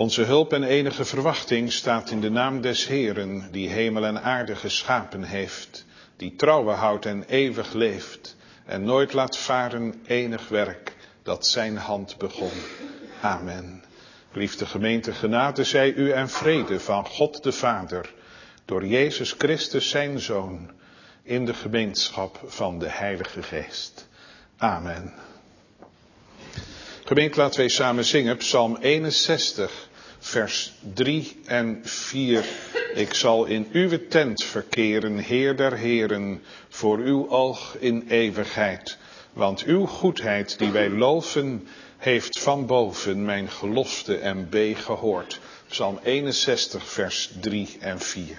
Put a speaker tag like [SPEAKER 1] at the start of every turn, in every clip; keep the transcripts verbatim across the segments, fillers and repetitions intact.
[SPEAKER 1] Onze hulp en enige verwachting staat in de naam des Heeren, die hemel en aarde geschapen heeft, die trouwe houdt en eeuwig leeft, en nooit laat varen enig werk dat zijn hand begon. Amen. Geliefde gemeente, genade zij u en vrede van God de Vader, door Jezus Christus zijn Zoon, in de gemeenschap van de Heilige Geest. Amen. Gemeente, laten wij samen zingen Psalm eenenzestig, vers drie en vier. Ik zal in uw tent verkeren, Heer der Heren, voor uw oog in eeuwigheid. Want uw goedheid die wij loven, heeft van boven mijn gelofte en bee gehoord. Psalm eenenzestig, vers drie en vier.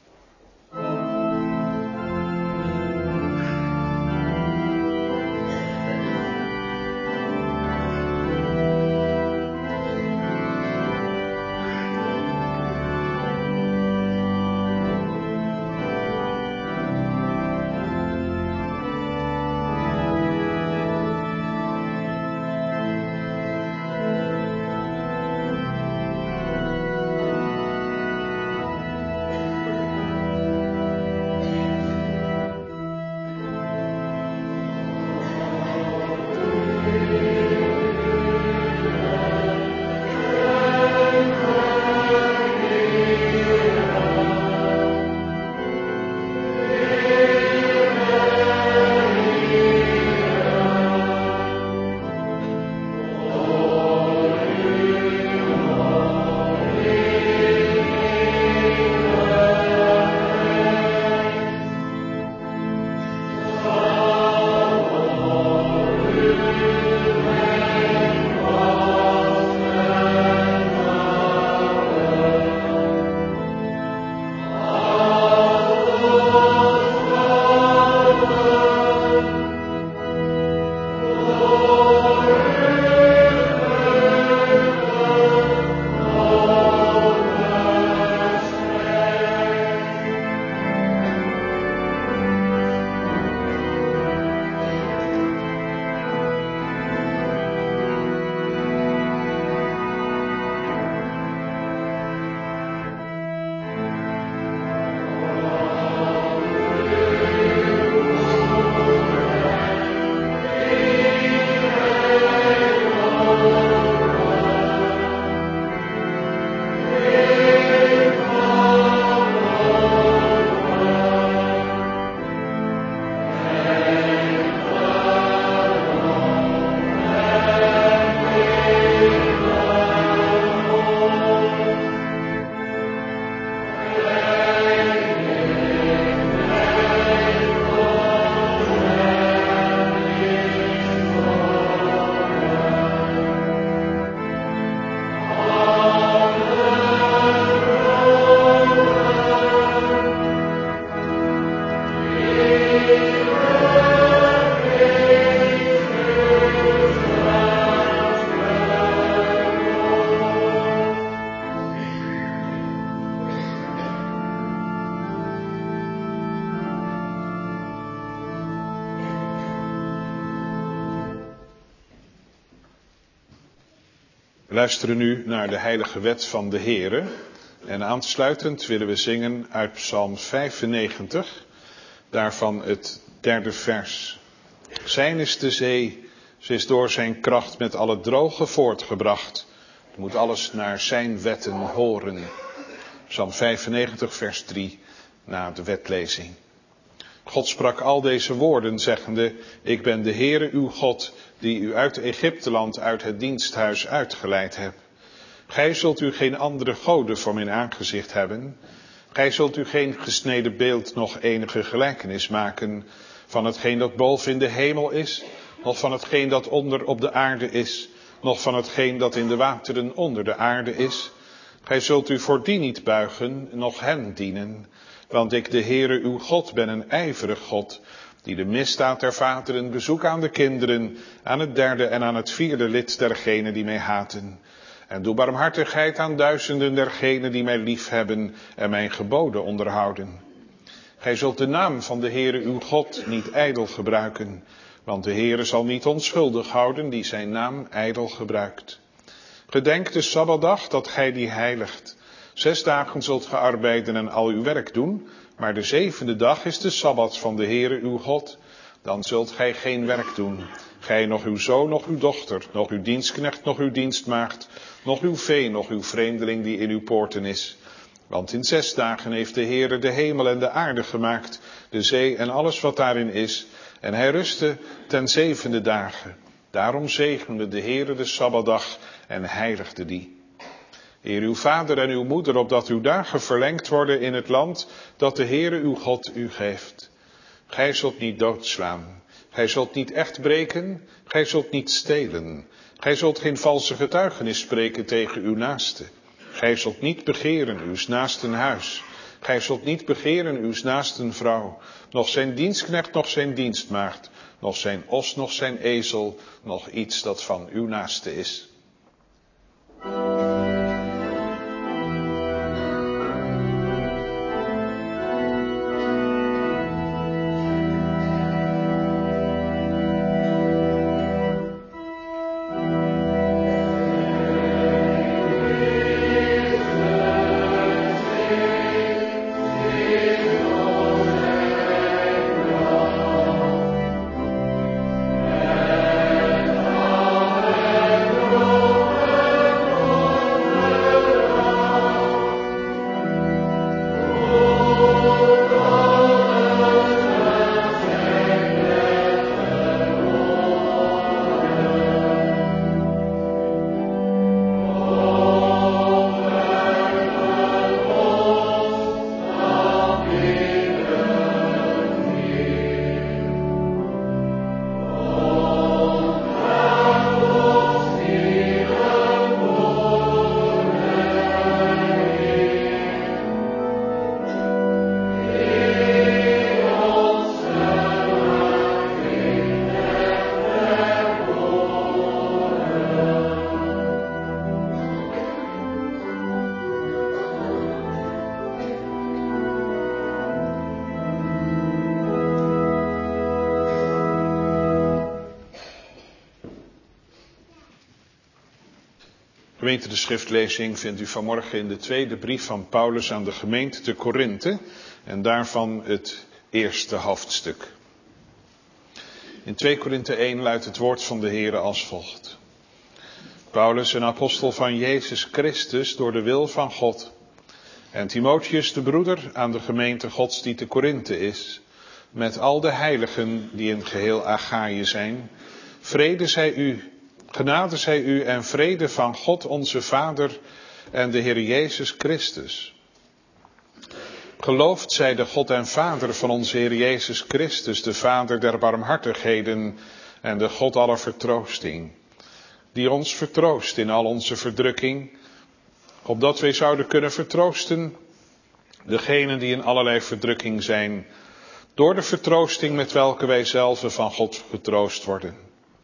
[SPEAKER 1] We luisteren nu naar de heilige wet van de Heere. En aansluitend willen we zingen uit Psalm vijfennegentig, daarvan het derde vers. Zijn is de zee, ze is door zijn kracht met al het droge voortgebracht. Je moet alles naar zijn wetten horen. Psalm vijfennegentig, vers drie, na de wetlezing. God sprak al deze woorden, zeggende: Ik ben de Heere uw God, die u uit Egypteland, uit het diensthuis uitgeleid hebt. Gij zult u geen andere goden voor mijn aangezicht hebben. Gij zult u geen gesneden beeld, nog enige gelijkenis maken van hetgeen dat boven in de hemel is, nog van hetgeen dat onder op de aarde is, nog van hetgeen dat in de wateren onder de aarde is. Gij zult u voor die niet buigen, noch hen dienen. Want ik, de Heere uw God, ben een ijverig God, die de misdaad der vaderen bezoek aan de kinderen, aan het derde en aan het vierde lid dergenen die mij haten. En doe barmhartigheid aan duizenden dergenen die mij lief hebben en mijn geboden onderhouden. Gij zult de naam van de Heere uw God niet ijdel gebruiken, want de Heere zal niet onschuldig houden die zijn naam ijdel gebruikt. Gedenk de Sabbatdag dat gij die heiligt. Zes dagen zult ge arbeiden en al uw werk doen, maar de zevende dag is de Sabbat van de Heere uw God. Dan zult gij geen werk doen. Gij, nog uw zoon, nog uw dochter, nog uw dienstknecht, nog uw dienstmaagd, nog uw vee, nog uw vreemdeling die in uw poorten is. Want in zes dagen heeft de Heere de hemel en de aarde gemaakt, de zee en alles wat daarin is. En hij rustte ten zevende dagen. Daarom zegende de Heere de Sabbatdag en heiligde die. Eer uw vader en uw moeder, opdat uw dagen verlengd worden in het land dat de Heere uw God u geeft. Gij zult niet doodslaan. Gij zult niet echt breken. Gij zult niet stelen. Gij zult geen valse getuigenis spreken tegen uw naaste. Gij zult niet begeren uws naasten huis. Gij zult niet begeren uws naasten vrouw. Nog zijn dienstknecht, nog zijn dienstmaagd. Nog zijn os, nog zijn ezel. Nog iets dat van uw naaste is. Gemeente, de schriftlezing vindt u vanmorgen in de tweede brief van Paulus aan de gemeente te Korinthe en daarvan het eerste hoofdstuk. In twee Korinthe één luidt het woord van de Heere als volgt. Paulus, een apostel van Jezus Christus door de wil van God, en Timotheus de broeder aan de gemeente Gods die te Korinthe is, met al de heiligen die in geheel Achaïe zijn, vrede zij u. Genade zij u en vrede van God onze Vader en de Heer Jezus Christus. Geloofd zij de God en Vader van onze Heer Jezus Christus, de Vader der barmhartigheden en de God aller vertroosting, die ons vertroost in al onze verdrukking, opdat wij zouden kunnen vertroosten degenen die in allerlei verdrukking zijn, door de vertroosting met welke wij zelven van God getroost worden.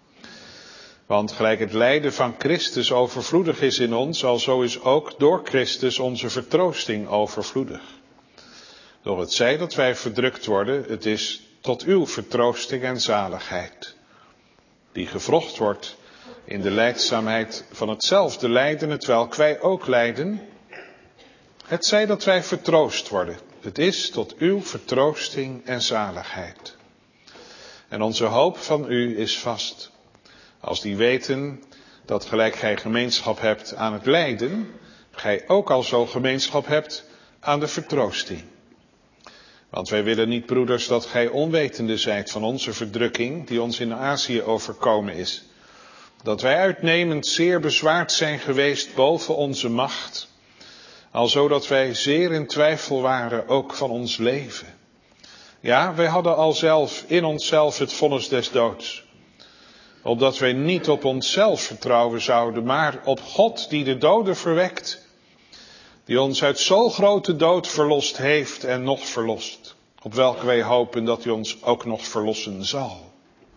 [SPEAKER 1] Want gelijk het lijden van Christus overvloedig is in ons, alzo is ook door Christus onze vertroosting overvloedig. Doch het zij dat wij verdrukt worden, het is tot uw vertroosting en zaligheid, die gevrocht wordt in de lijdzaamheid van hetzelfde lijden, hetwelk wij ook lijden. Het zij dat wij vertroost worden, het is tot uw vertroosting en zaligheid. En onze hoop van u is vast. Als die weten dat gelijk gij gemeenschap hebt aan het lijden, gij ook al zo gemeenschap hebt aan de vertroosting. Want wij willen niet, broeders, dat gij onwetende zijt van onze verdrukking die ons in Azië overkomen is. Dat wij uitnemend zeer bezwaard zijn geweest boven onze macht, alzo dat wij zeer in twijfel waren ook van ons leven. Ja, wij hadden al zelf in onszelf het vonnis des doods. Opdat wij niet op onszelf vertrouwen zouden, maar op God die de doden verwekt. Die ons uit zo grote dood verlost heeft en nog verlost. Op welke wij hopen dat hij ons ook nog verlossen zal.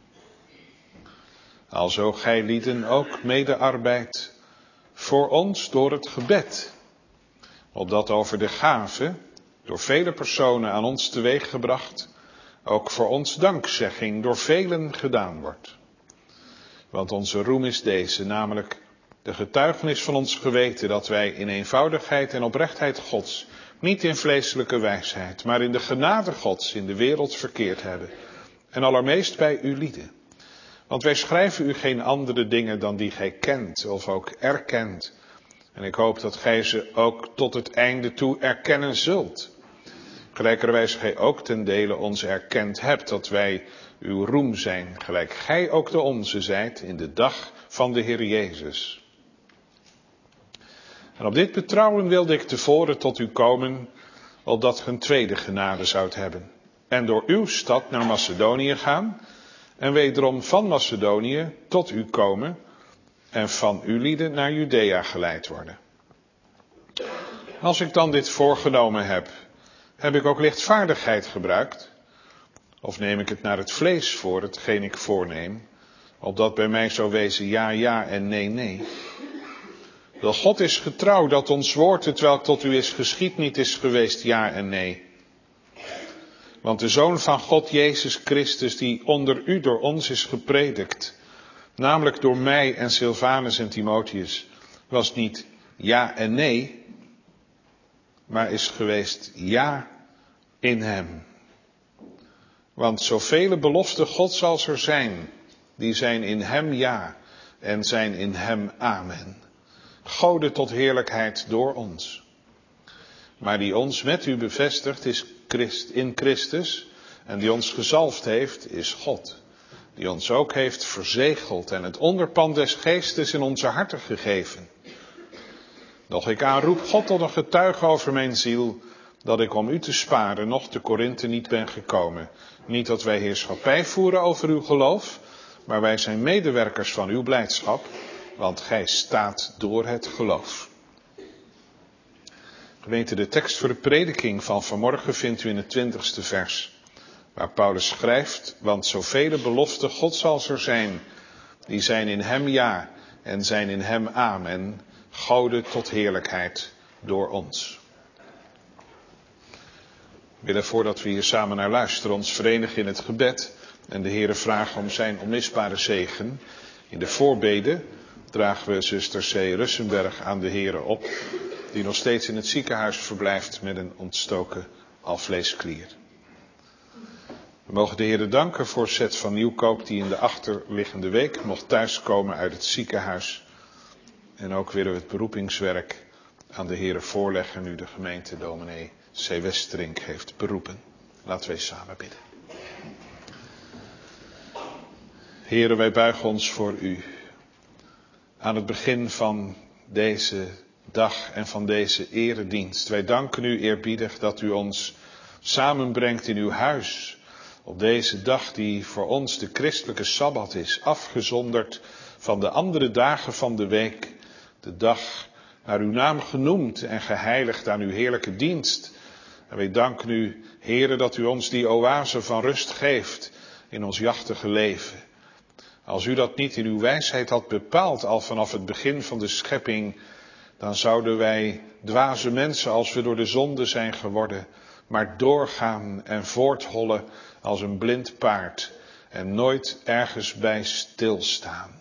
[SPEAKER 1] Alzo gij lieden ook medearbeid voor ons door het gebed. Opdat over de gave, door vele personen aan ons teweeggebracht, ook voor ons dankzegging door velen gedaan wordt. Want onze roem is deze, namelijk De getuigenis van ons geweten dat wij in eenvoudigheid en oprechtheid Gods, niet in vleeselijke wijsheid, maar in de genade Gods in de wereld verkeerd hebben. En allermeest bij u lieden. Want wij schrijven u geen andere dingen dan die gij kent of ook erkent. En ik hoop dat gij ze ook tot het einde toe erkennen zult. Gelijkerwijs gij ook ten dele ons erkend hebt dat wij uw roem zijn, gelijk gij ook de onze zijt in de dag van de Heer Jezus. En op dit betrouwen wilde ik tevoren tot u komen, opdat ge een tweede genade zoudt hebben. En door uw stad naar Macedonië gaan, en wederom van Macedonië tot u komen, en van uw lieden naar Judea geleid worden. Als ik dan dit voorgenomen heb, heb ik ook lichtvaardigheid gebruikt? Of neem ik het naar het vlees voor, hetgeen ik voorneem, opdat bij mij zou wezen ja, ja en nee, nee? Wel, God is getrouw dat ons woord, hetwelk tot u is geschied, niet is geweest ja en nee. Want de Zoon van God, Jezus Christus, die onder u door ons is gepredikt, namelijk door mij en Silvanus en Timotheus, was niet ja en nee, maar is geweest ja in hem. Want zoveel beloften Gods als er zijn, die zijn in hem ja en zijn in hem amen. Gode tot heerlijkheid door ons. Maar die ons met u bevestigt is Christ, in Christus, en die ons gezalfd heeft is God. Die ons ook heeft verzegeld en het onderpand des geestes in onze harten gegeven. Doch ik aanroep God tot een getuige over mijn ziel, dat ik om u te sparen nog te Korinthe niet ben gekomen. Niet dat wij heerschappij voeren over uw geloof, maar wij zijn medewerkers van uw blijdschap, want gij staat door het geloof. Gemeente, de tekst voor de prediking van vanmorgen vindt u in het twintigste vers, waar Paulus schrijft, want zoveel beloften Gods als er zijn, die zijn in hem ja en zijn in hem amen, Gode tot heerlijkheid door ons. We willen voordat we hier samen naar luisteren ons verenigen in het gebed en de Heere vragen om zijn onmisbare zegen. In de voorbeden dragen we zuster C. Russenberg aan de Heere op, die nog steeds in het ziekenhuis verblijft met een ontstoken alvleesklier. We mogen de Heere danken voor Seth van Nieuwkoop, die in de achterliggende week mocht thuiskomen uit het ziekenhuis. En ook willen we het beroepingswerk aan de Heere voorleggen, nu de gemeente dominee C. Westerink heeft beroepen. Laten wij samen bidden. Heere, wij buigen ons voor u. Aan het begin van deze dag en van deze eredienst. Wij danken u eerbiedig dat u ons samenbrengt in uw huis. Op deze dag die voor ons de christelijke Sabbat is, afgezonderd van de andere dagen van de week. De dag naar uw naam genoemd en geheiligd aan uw heerlijke dienst. En wij danken u, Heere, dat u ons die oase van rust geeft in ons jachtige leven. Als u dat niet in uw wijsheid had bepaald al vanaf het begin van de schepping, dan zouden wij dwaze mensen als we door de zonde zijn geworden, maar doorgaan en voorthollen als een blind paard en nooit ergens bij stilstaan.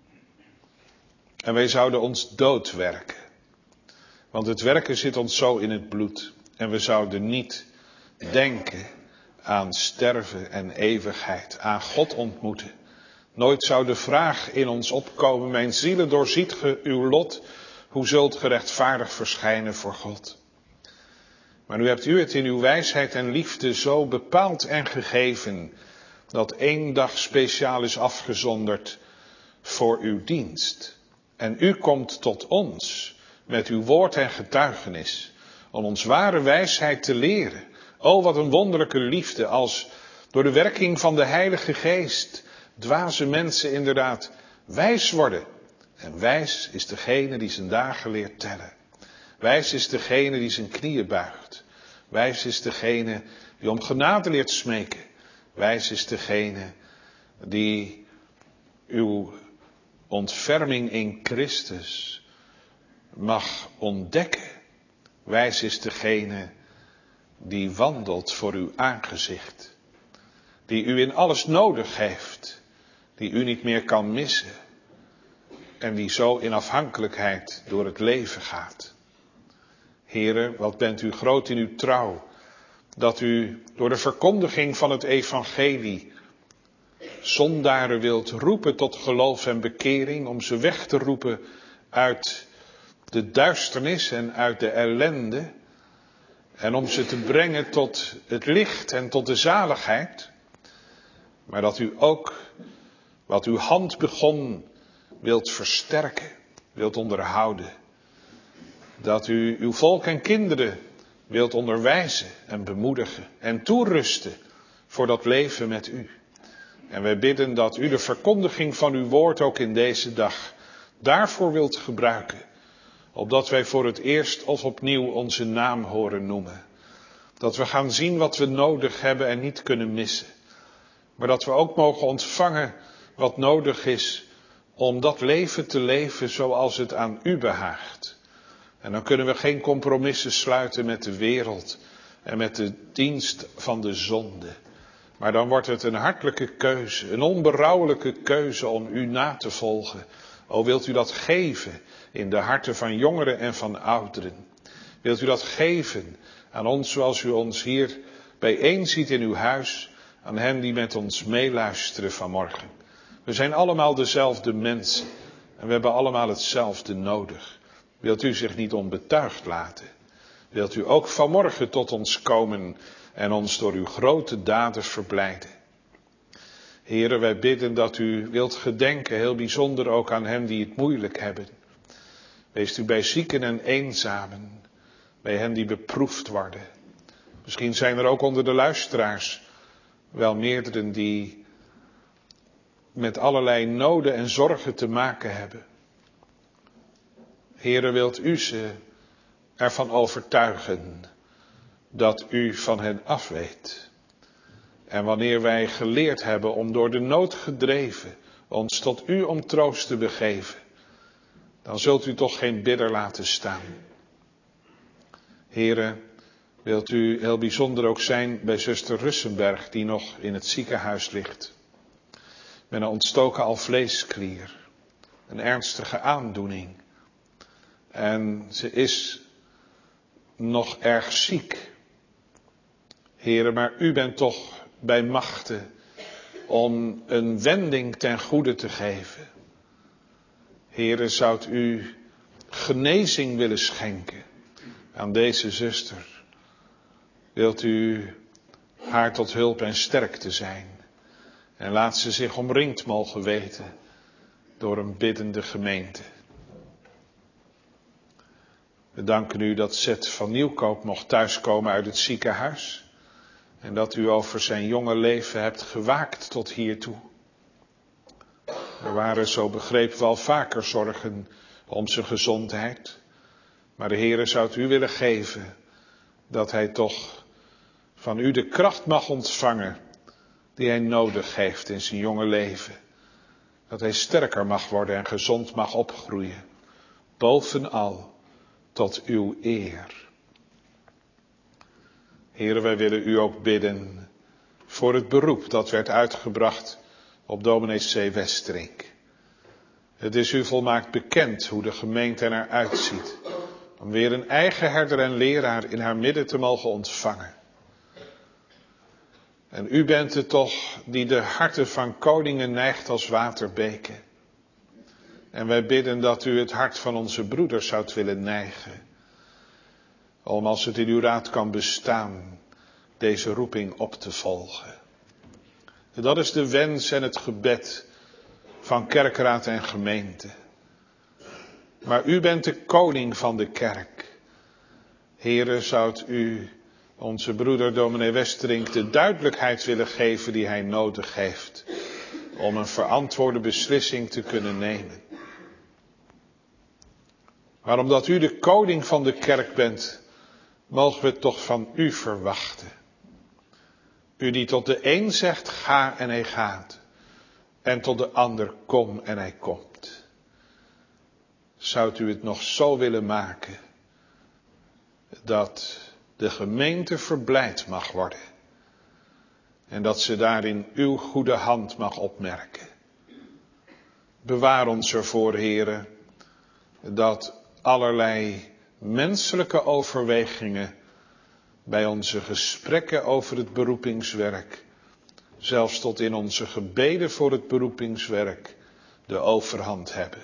[SPEAKER 1] En wij zouden ons doodwerken, want het werken zit ons zo in het bloed en we zouden niet denken aan sterven en eeuwigheid, aan God ontmoeten. Nooit zou de vraag in ons opkomen, mijn zielen, doorziet ge uw lot, hoe zult ge rechtvaardig verschijnen voor God? Maar nu hebt u het in uw wijsheid en liefde zo bepaald en gegeven, dat één dag speciaal is afgezonderd voor uw dienst. En u komt tot ons met uw woord en getuigenis, om ons ware wijsheid te leren. O, wat een wonderlijke liefde, als door de werking van de Heilige Geest dwaze mensen inderdaad wijs worden. En wijs is degene die zijn dagen leert tellen. Wijs is degene die zijn knieën buigt. Wijs is degene die om genade leert smeken. Wijs is degene die uw ontferming in Christus mag ontdekken. Wijs is degene die wandelt voor uw aangezicht. Die u in alles nodig heeft. Die u niet meer kan missen. en die zo in afhankelijkheid door het leven gaat. Heere, wat bent u groot in uw trouw, dat u door de verkondiging van het evangelie zondaren wilt roepen tot geloof en bekering, om ze weg te roepen uit de duisternis en uit de ellende, en om ze te brengen tot het licht en tot de zaligheid, maar dat u ook wat uw hand begon wilt versterken, wilt onderhouden. Dat u uw volk en kinderen wilt onderwijzen en bemoedigen en toerusten voor dat leven met u. En wij bidden dat u de verkondiging van uw woord ook in deze dag daarvoor wilt gebruiken. Opdat wij voor het eerst of opnieuw onze naam horen noemen. Dat we gaan zien wat we nodig hebben en niet kunnen missen. Maar dat we ook mogen ontvangen wat nodig is om dat leven te leven zoals het aan u behaagt. En dan kunnen we geen compromissen sluiten met de wereld en met de dienst van de zonde. Maar dan wordt het een hartelijke keuze, een onberouwelijke keuze om u na te volgen. O, wilt u dat geven in de harten van jongeren en van ouderen? Wilt u dat geven aan ons zoals u ons hier bijeen ziet in uw huis, aan hen die met ons meeluisteren vanmorgen? We zijn allemaal dezelfde mensen en we hebben allemaal hetzelfde nodig. Wilt u zich niet onbetuigd laten? Wilt u ook vanmorgen tot ons komen en ons door uw grote daden verblijden? Heren, wij bidden dat u wilt gedenken, heel bijzonder ook aan hen die het moeilijk hebben. Wees u bij zieken en eenzamen, bij hen die beproefd worden. Misschien zijn er ook onder de luisteraars wel meerderen die met allerlei noden en zorgen te maken hebben. Heere, wilt u ze ervan overtuigen dat u van hen afweet. En wanneer wij geleerd hebben om door de nood gedreven ons tot u om troost te begeven, dan zult u toch geen bidder laten staan. Heere, wilt u heel bijzonder ook zijn bij zuster Russenberg, die nog in het ziekenhuis ligt. Met een ontstoken alvleesklier, een ernstige aandoening. En ze is nog erg ziek. Heere, maar u bent toch bij machten om een wending ten goede te geven. Heere, zoudt u genezing willen schenken aan deze zuster? Wilt u haar tot hulp en sterkte zijn? En laat ze zich omringd mogen weten door een biddende gemeente. We danken u dat Zet van Nieuwkoop mocht thuiskomen uit het ziekenhuis. En dat u over zijn jonge leven hebt gewaakt tot hiertoe. Er waren, zo begrepen we, al vaker zorgen om zijn gezondheid. Maar de Heere zou het u willen geven dat hij toch van u de kracht mag ontvangen die hij nodig heeft in zijn jonge leven. Dat hij sterker mag worden en gezond mag opgroeien. Bovenal tot uw eer. Heere, wij willen u ook bidden voor het beroep dat werd uitgebracht op dominee C. Westerink. Het is u volmaakt bekend hoe de gemeente er uitziet. Om weer een eigen herder en leraar in haar midden te mogen ontvangen. En u bent het toch die de harten van koningen neigt als waterbeken. En wij bidden dat u het hart van onze broeders zoudt willen neigen. Om als het in uw raad kan bestaan, deze roeping op te volgen. En dat is de wens en het gebed van kerkraad en gemeente. Maar u bent de koning van de kerk. Heere, zoudt u onze broeder dominee Westerink de duidelijkheid willen geven die hij nodig heeft. Om een verantwoorde beslissing te kunnen nemen. Maar omdat u de koning van de kerk bent, mogen we het toch van u verwachten. U die tot de een zegt, ga en hij gaat. En tot de ander, kom en hij komt. Zou u het nog zo willen maken, dat de gemeente verblijd mag worden. En dat ze daarin uw goede hand mag opmerken. Bewaar ons ervoor, Heere, dat allerlei menselijke overwegingen bij onze gesprekken over het beroepingswerk, zelfs tot in onze gebeden voor het beroepingswerk, de overhand hebben.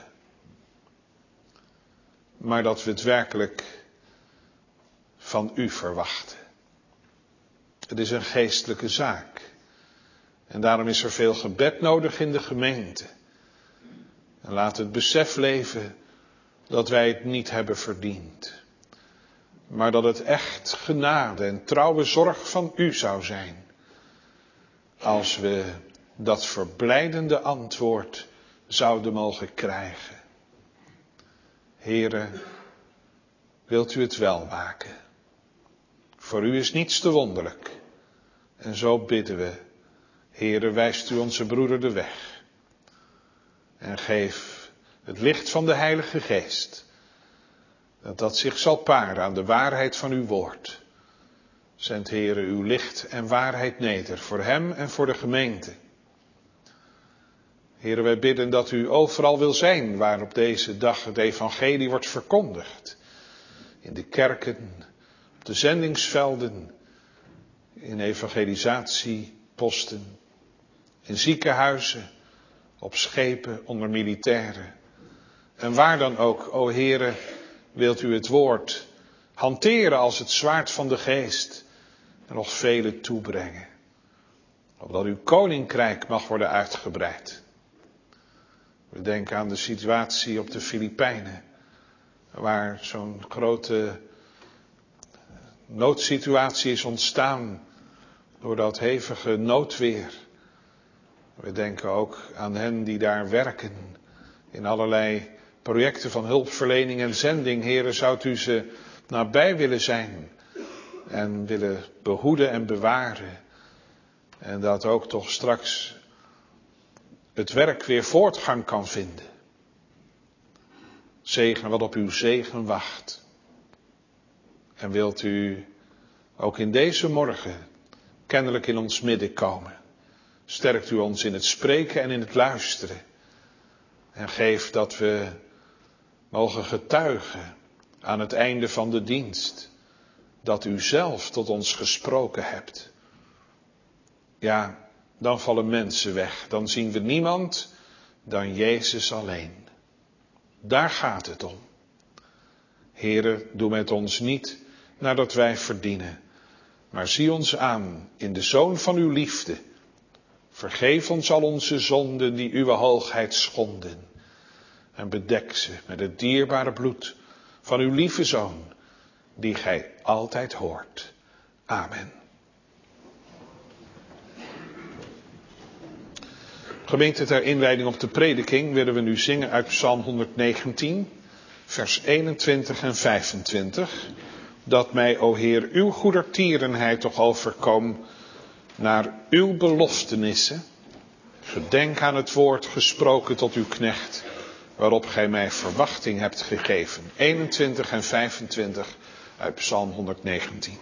[SPEAKER 1] Maar dat we het werkelijk van u verwachten. Het is een geestelijke zaak. En daarom is er veel gebed nodig in de gemeente. En laat het besef leven dat wij het niet hebben verdiend. Maar dat het echt genade en trouwe zorg van u zou zijn. Als we dat verblijdende antwoord zouden mogen krijgen. Heere, wilt u het wel maken? Voor u is niets te wonderlijk. En zo bidden we. Heere, wijst u onze broeder de weg. En geef het licht van de Heilige Geest. Dat dat zich zal paren aan de waarheid van uw woord. Zend, Heere, uw licht en waarheid neder voor hem en voor de gemeente. Heere, wij bidden dat u overal wil zijn waar op deze dag het evangelie wordt verkondigd. In de kerken, op de zendingsvelden, in evangelisatieposten, in ziekenhuizen, op schepen, onder militairen. En waar dan ook, o Heere, wilt u het woord hanteren als het zwaard van de geest en nog vele toebrengen. Opdat uw koninkrijk mag worden uitgebreid. We denken aan de situatie op de Filipijnen, waar zo'n grote noodsituatie is ontstaan door dat hevige noodweer. We denken ook aan hen die daar werken in allerlei projecten van hulpverlening en zending. Heere, zou u ze nabij willen zijn en willen behoeden en bewaren. En dat ook toch straks het werk weer voortgang kan vinden. Zegen wat op uw zegen wacht. En wilt u ook in deze morgen kennelijk in ons midden komen. Sterkt u ons in het spreken en in het luisteren. En geef dat we mogen getuigen aan het einde van de dienst. Dat u zelf tot ons gesproken hebt. Ja, dan vallen mensen weg. Dan zien we niemand dan Jezus alleen. Daar gaat het om. Heere, doe met ons niet nadat wij verdienen. Maar zie ons aan in de Zoon van uw liefde. Vergeef ons al onze zonden die uw hoogheid schonden. En bedek ze met het dierbare bloed van uw lieve Zoon, die gij altijd hoort. Amen. Gemeente, ter inleiding op de prediking willen we nu zingen uit Psalm honderdnegentien, vers eenentwintig en vijfentwintig. Dat mij, o Heer, uw goedertierenheid toch overkoom naar uw beloftenissen. Gedenk aan het woord gesproken tot uw knecht, waarop gij mij verwachting hebt gegeven. eenentwintig en vijfentwintig uit Psalm honderdnegentien.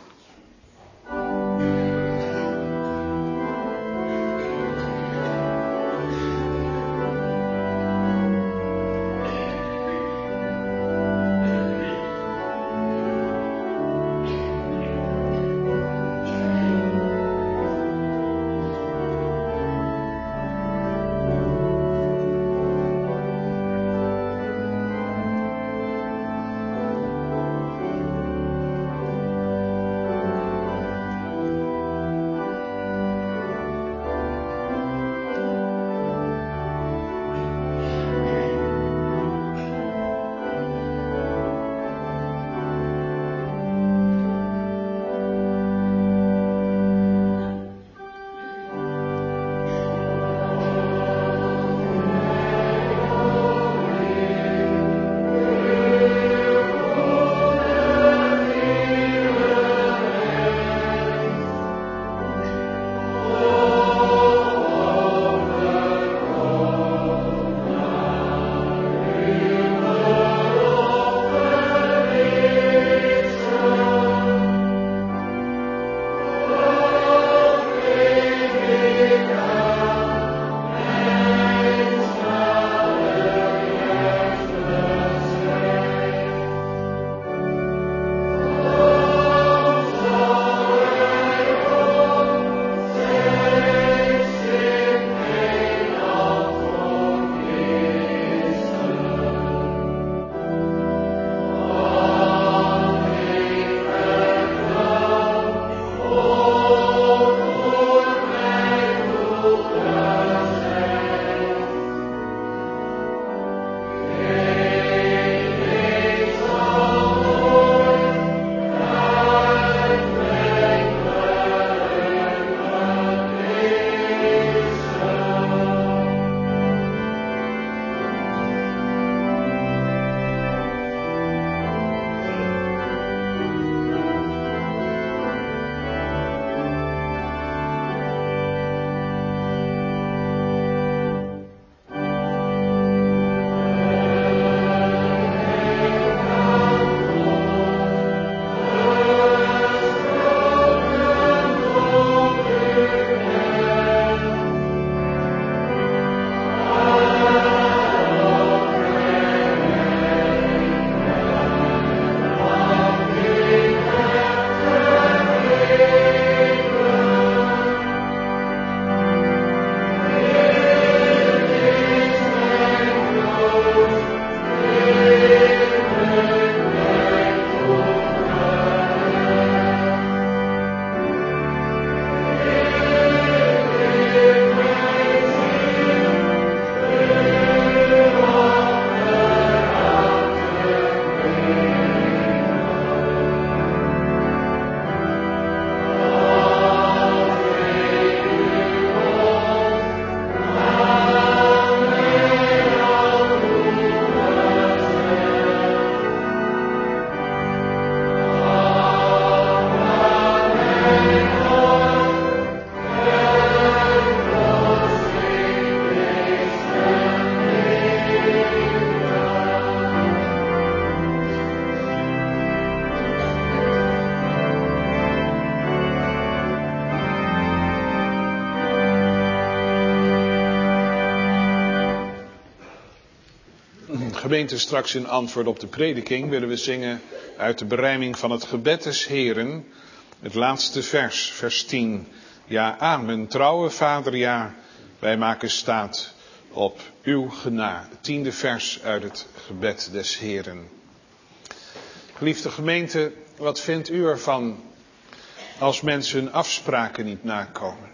[SPEAKER 1] Gemeente, straks in antwoord op de prediking willen we zingen uit de berijming van het gebed des Heren, het laatste vers, vers tien. Ja, amen, trouwe Vader, ja, wij maken staat op uw genade. Het tiende vers uit het gebed des Heren. Geliefde gemeente, wat vindt u ervan als mensen hun afspraken niet nakomen?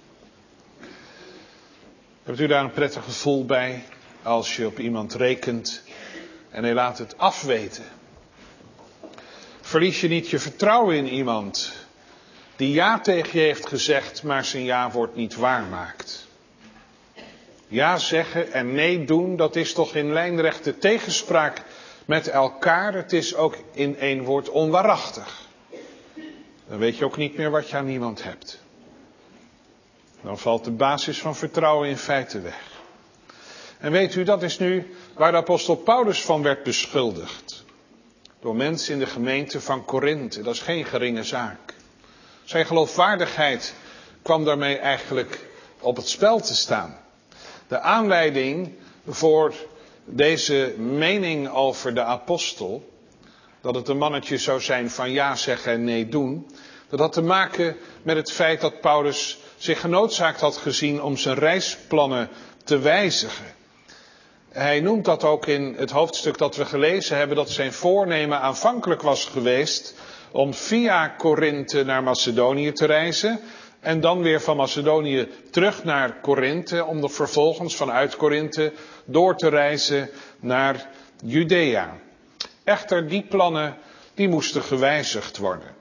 [SPEAKER 1] Hebt u daar een prettig gevoel bij als je op iemand rekent en hij laat het afweten? Verlies je niet je vertrouwen in iemand die ja tegen je heeft gezegd, maar zijn ja-woord niet waarmaakt? Ja zeggen en nee doen, dat is toch in lijnrechte tegenspraak met elkaar. Het is ook in één woord onwaarachtig. Dan weet je ook niet meer wat je aan iemand hebt. Dan valt de basis van vertrouwen in feite weg. En weet u, dat is nu waar de apostel Paulus van werd beschuldigd. Door mensen in de gemeente van Korinthe. Dat is geen geringe zaak. Zijn geloofwaardigheid kwam daarmee eigenlijk op het spel te staan. De aanleiding voor deze mening over de apostel, dat het een mannetje zou zijn van ja zeggen en nee doen, dat had te maken met het feit dat Paulus zich genoodzaakt had gezien om zijn reisplannen te wijzigen. Hij noemt dat ook in het hoofdstuk dat we gelezen hebben, dat zijn voornemen aanvankelijk was geweest om via Korinthe naar Macedonië te reizen en dan weer van Macedonië terug naar Korinthe, om er vervolgens vanuit Korinthe door te reizen naar Judea. Echter, die plannen die moesten gewijzigd worden.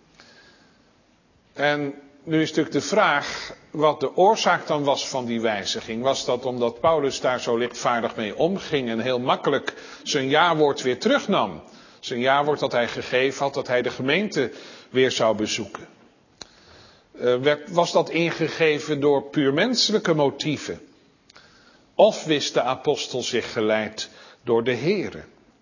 [SPEAKER 1] En nu is natuurlijk de vraag wat de oorzaak dan was van die wijziging. Was dat omdat Paulus daar zo lichtvaardig mee omging en heel makkelijk zijn ja-woord weer terugnam? Zijn ja-woord dat hij gegeven had, dat hij de gemeente weer zou bezoeken. Uh, werd, was dat ingegeven door puur menselijke motieven? Of wist de apostel zich geleid door de Here?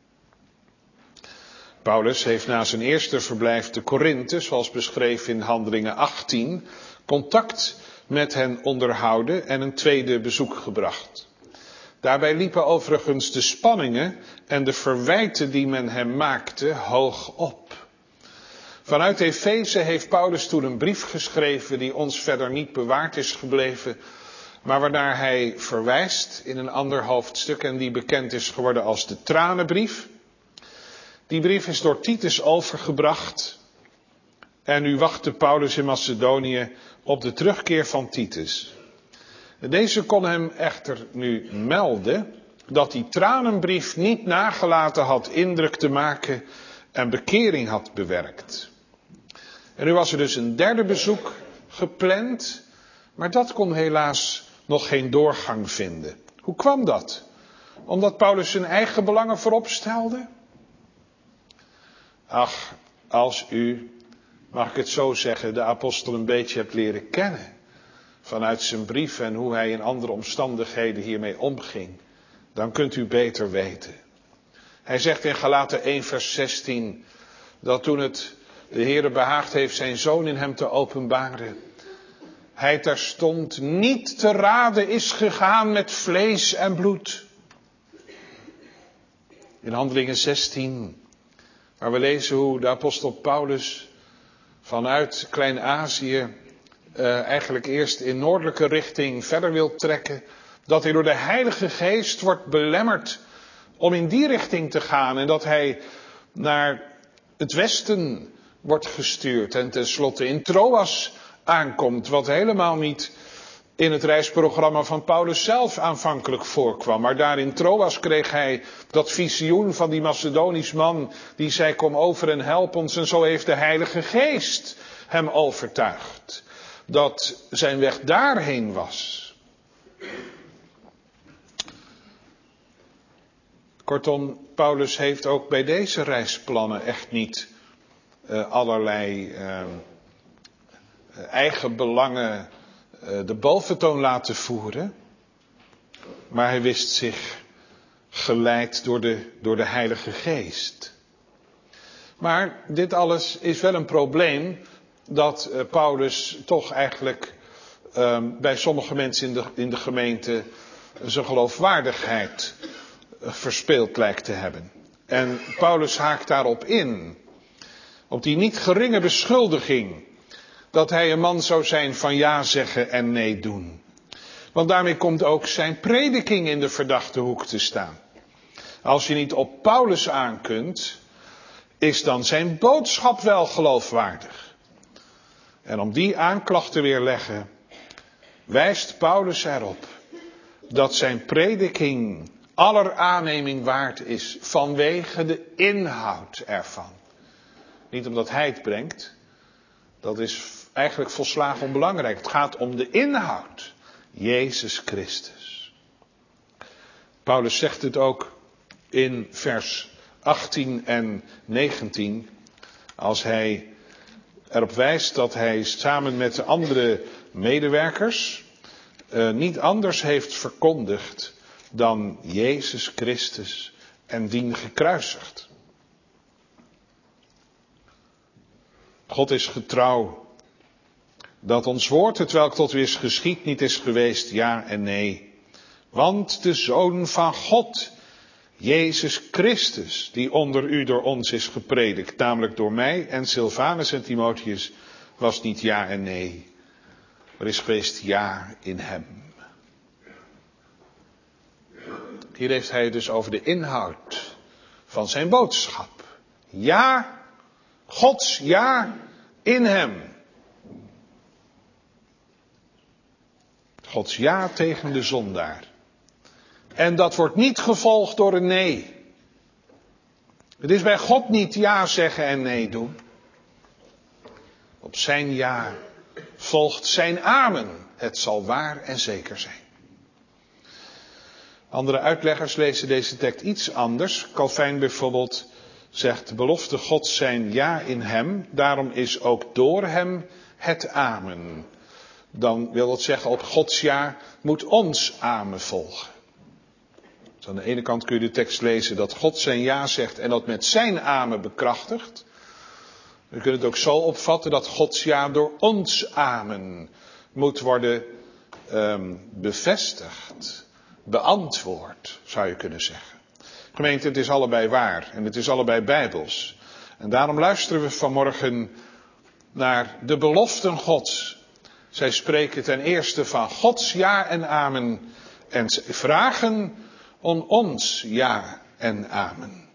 [SPEAKER 1] Paulus heeft na zijn eerste verblijf te Korinthe, zoals beschreven in Handelingen achttien, contact met hen onderhouden en een tweede bezoek gebracht. Daarbij liepen overigens de spanningen en de verwijten die men hem maakte hoog op. Vanuit Efeze heeft Paulus toen een brief geschreven die ons verder niet bewaard is gebleven, maar waarnaar hij verwijst in een ander hoofdstuk en die bekend is geworden als de tranenbrief. Die brief is door Titus overgebracht en nu wachtte Paulus in Macedonië op de terugkeer van Titus. Deze kon hem echter nu melden dat die tranenbrief niet nagelaten had indruk te maken en bekering had bewerkt. En nu was er dus een derde bezoek gepland, maar dat kon helaas nog geen doorgang vinden. Hoe kwam dat? Omdat Paulus zijn eigen belangen voorop stelde? Ach, als u, mag ik het zo zeggen, de apostel een beetje hebt leren kennen, vanuit zijn brief en hoe hij in andere omstandigheden hiermee omging, dan kunt u beter weten. Hij zegt in Galaten één vers zestien, dat toen het de Heere behaagd heeft zijn zoon in hem te openbaren, hij terstond niet te rade is gegaan met vlees en bloed. In Handelingen zestien, waar we lezen hoe de apostel Paulus vanuit Klein-Azië uh, eigenlijk eerst in noordelijke richting verder wil trekken, dat hij door de Heilige Geest wordt belemmerd om in die richting te gaan en dat hij naar het westen wordt gestuurd en tenslotte in Troas aankomt, wat helemaal niet in het reisprogramma van Paulus zelf aanvankelijk voorkwam. Maar daar in Troas kreeg hij dat visioen van die Macedonisch man die zei kom over en help ons, en zo heeft de Heilige Geest hem overtuigd dat zijn weg daarheen was. Kortom, Paulus heeft ook bij deze reisplannen echt niet uh, allerlei uh, eigen belangen uh, de boventoon laten voeren. Maar hij wist zich geleid door de, door de Heilige Geest. Maar dit alles is wel een probleem dat uh, Paulus toch eigenlijk uh, bij sommige mensen in de, in de gemeente zijn geloofwaardigheid verspeeld lijkt te hebben. En Paulus haakt daarop in. Op die niet geringe beschuldiging dat hij een man zou zijn van ja zeggen en nee doen. Want daarmee komt ook zijn prediking in de verdachte hoek te staan. Als je niet op Paulus aan kunt, is dan zijn boodschap wel geloofwaardig. En om die aanklacht te weerleggen, wijst Paulus erop dat zijn prediking aller aanneming waard is vanwege de inhoud ervan. Niet omdat hij het brengt, dat is eigenlijk volslagen onbelangrijk. Het gaat om de inhoud, Jezus Christus. Paulus zegt het ook in vers achttien en negentien, als hij erop wijst dat hij samen met de andere medewerkers uh, niet anders heeft verkondigd dan Jezus Christus en dien gekruisigd. God is getrouw dat ons woord, hetwelk tot u is geschied, niet is geweest ja en nee. Want de Zoon van God, Jezus Christus, die onder u door ons is gepredikt, namelijk door mij en Silvanus en Timotheus, was niet ja en nee, maar is geweest ja in hem. Hier heeft hij het dus over de inhoud van zijn boodschap. Ja, Gods ja in hem. Gods ja tegen de zondaar. En dat wordt niet gevolgd door een nee. Het is bij God niet ja zeggen en nee doen. Op zijn ja volgt zijn amen. Het zal waar en zeker zijn. Andere uitleggers lezen deze tekst iets anders. Calvijn bijvoorbeeld zegt: de belofte Gods zijn ja in hem, daarom is ook door hem het amen. Dan wil dat zeggen, op Gods ja moet ons amen volgen. Dus aan de ene kant kun je de tekst lezen dat God zijn ja zegt en dat met zijn amen bekrachtigt. Je kunt het ook zo opvatten dat Gods ja door ons amen moet worden um, bevestigd, beantwoord, zou je kunnen zeggen. Gemeente, het is allebei waar en het is allebei bijbels. En daarom luisteren we vanmorgen naar de beloften Gods. Zij spreken ten eerste van Gods ja en amen en zij vragen om ons ja en amen.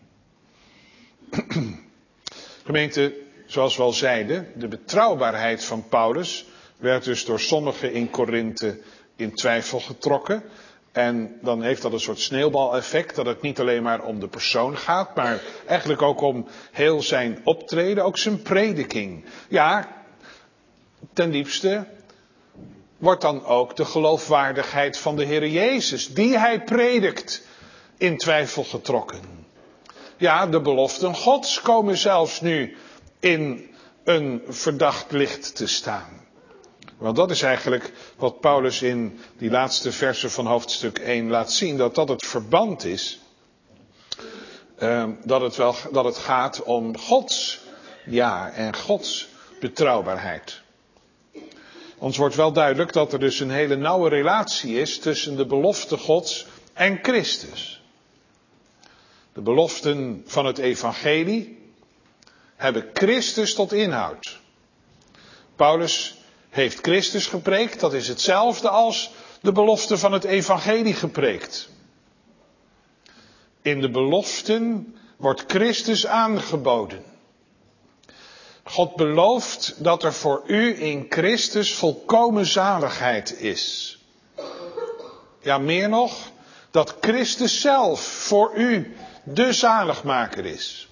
[SPEAKER 1] Gemeente, zoals we al zeiden, de betrouwbaarheid van Paulus werd dus door sommigen in Korinthe in twijfel getrokken. En dan heeft dat een soort sneeuwbaleffect, dat het niet alleen maar om de persoon gaat, maar eigenlijk ook om heel zijn optreden, ook zijn prediking. Ja, ten diepste wordt dan ook de geloofwaardigheid van de Heer Jezus, die hij predikt, in twijfel getrokken. Ja, de beloften Gods komen zelfs nu in een verdacht licht te staan. Want dat is eigenlijk wat Paulus in die laatste versen van hoofdstuk één laat zien. Dat dat het verband is. Uh, dat, het wel, dat het gaat om Gods ja en Gods betrouwbaarheid. Ons wordt wel duidelijk dat er dus een hele nauwe relatie is tussen de belofte Gods en Christus. De beloften van het evangelie hebben Christus tot inhoud. Paulus heeft Christus gepreekt, dat is hetzelfde als de belofte van het evangelie gepreekt. In de beloften wordt Christus aangeboden. God belooft dat er voor u in Christus volkomen zaligheid is. Ja, meer nog, dat Christus zelf voor u de zaligmaker is.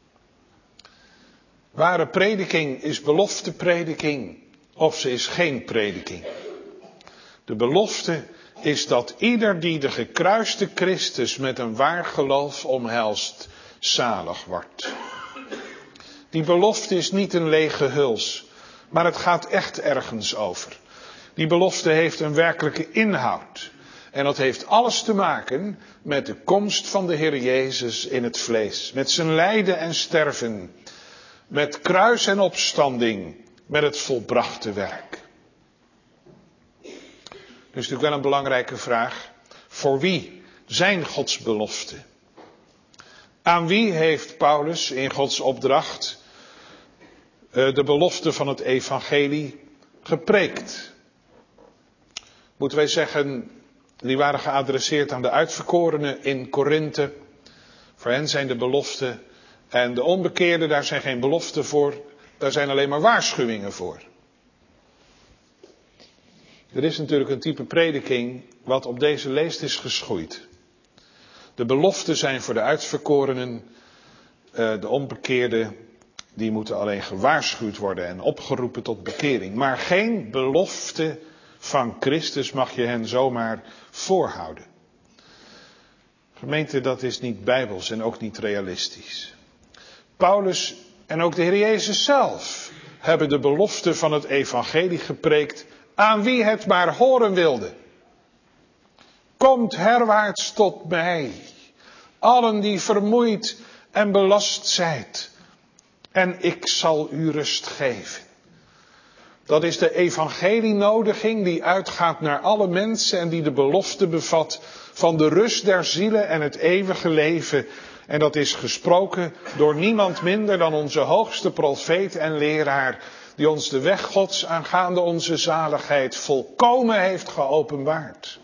[SPEAKER 1] Ware prediking is belofteprediking. Of ze is geen prediking. De belofte is dat ieder die de gekruiste Christus met een waar geloof omhelst, zalig wordt. Die belofte is niet een lege huls, maar het gaat echt ergens over. Die belofte heeft een werkelijke inhoud. En dat heeft alles te maken met de komst van de Heer Jezus in het vlees. Met zijn lijden en sterven. Met kruis en opstanding. Met het volbrachte werk. Dus natuurlijk wel een belangrijke vraag. Voor wie zijn Gods belofte. Aan wie heeft Paulus in Gods opdracht de belofte van het evangelie gepreekt? Moeten wij zeggen, die waren geadresseerd aan de uitverkorenen in Korinthe. Voor hen zijn de beloften. En de onbekeerden, daar zijn geen beloften voor. Daar zijn alleen maar waarschuwingen voor. Er is natuurlijk een type prediking wat op deze leest is geschoeid. De beloften zijn voor de uitverkorenen. De onbekeerden, die moeten alleen gewaarschuwd worden en opgeroepen tot bekering. Maar geen belofte van Christus mag je hen zomaar voorhouden. Gemeente, dat is niet bijbels en ook niet realistisch. Paulus en ook de Heer Jezus zelf hebben de belofte van het evangelie gepreekt aan wie het maar horen wilde. Komt herwaarts tot mij, allen die vermoeid en belast zijt, en ik zal u rust geven. Dat is de evangelienodiging die uitgaat naar alle mensen en die de belofte bevat van de rust der zielen en het eeuwige leven. En dat is gesproken door niemand minder dan onze hoogste profeet en leraar, die ons de weg Gods aangaande onze zaligheid volkomen heeft geopenbaard.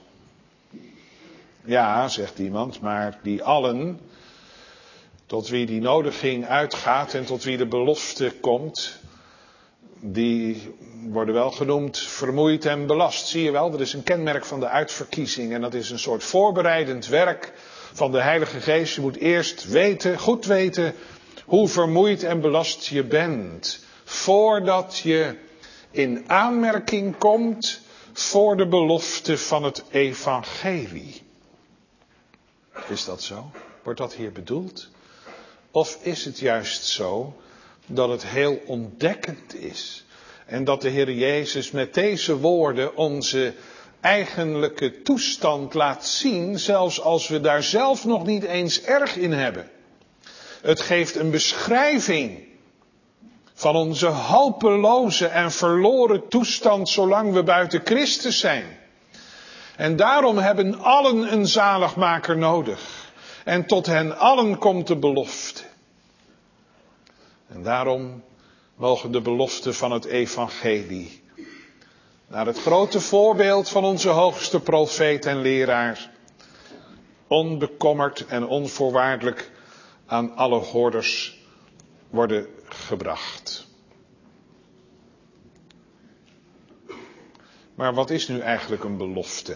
[SPEAKER 1] Ja, zegt iemand, maar die allen, tot wie die nodiging uitgaat en tot wie de belofte komt, die worden wel genoemd vermoeid en belast. Zie je wel, dat is een kenmerk van de uitverkiezing en dat is een soort voorbereidend werk van de Heilige Geest. Je moet eerst weten, goed weten, hoe vermoeid en belast je bent, voordat je in aanmerking komt voor de belofte van het evangelie. Is dat zo? Wordt dat hier bedoeld? Of is het juist zo dat het heel ontdekkend is en dat de Heer Jezus met deze woorden onze eigenlijke toestand laat zien, zelfs als we daar zelf nog niet eens erg in hebben. Het geeft een beschrijving van onze hopeloze en verloren toestand zolang we buiten Christus zijn. En daarom hebben allen een zaligmaker nodig. En tot hen allen komt de belofte. En daarom mogen de beloften van het evangelie, naar het grote voorbeeld van onze hoogste profeet en leraar, onbekommerd en onvoorwaardelijk aan alle hoorders worden gebracht. Maar wat is nu eigenlijk een belofte?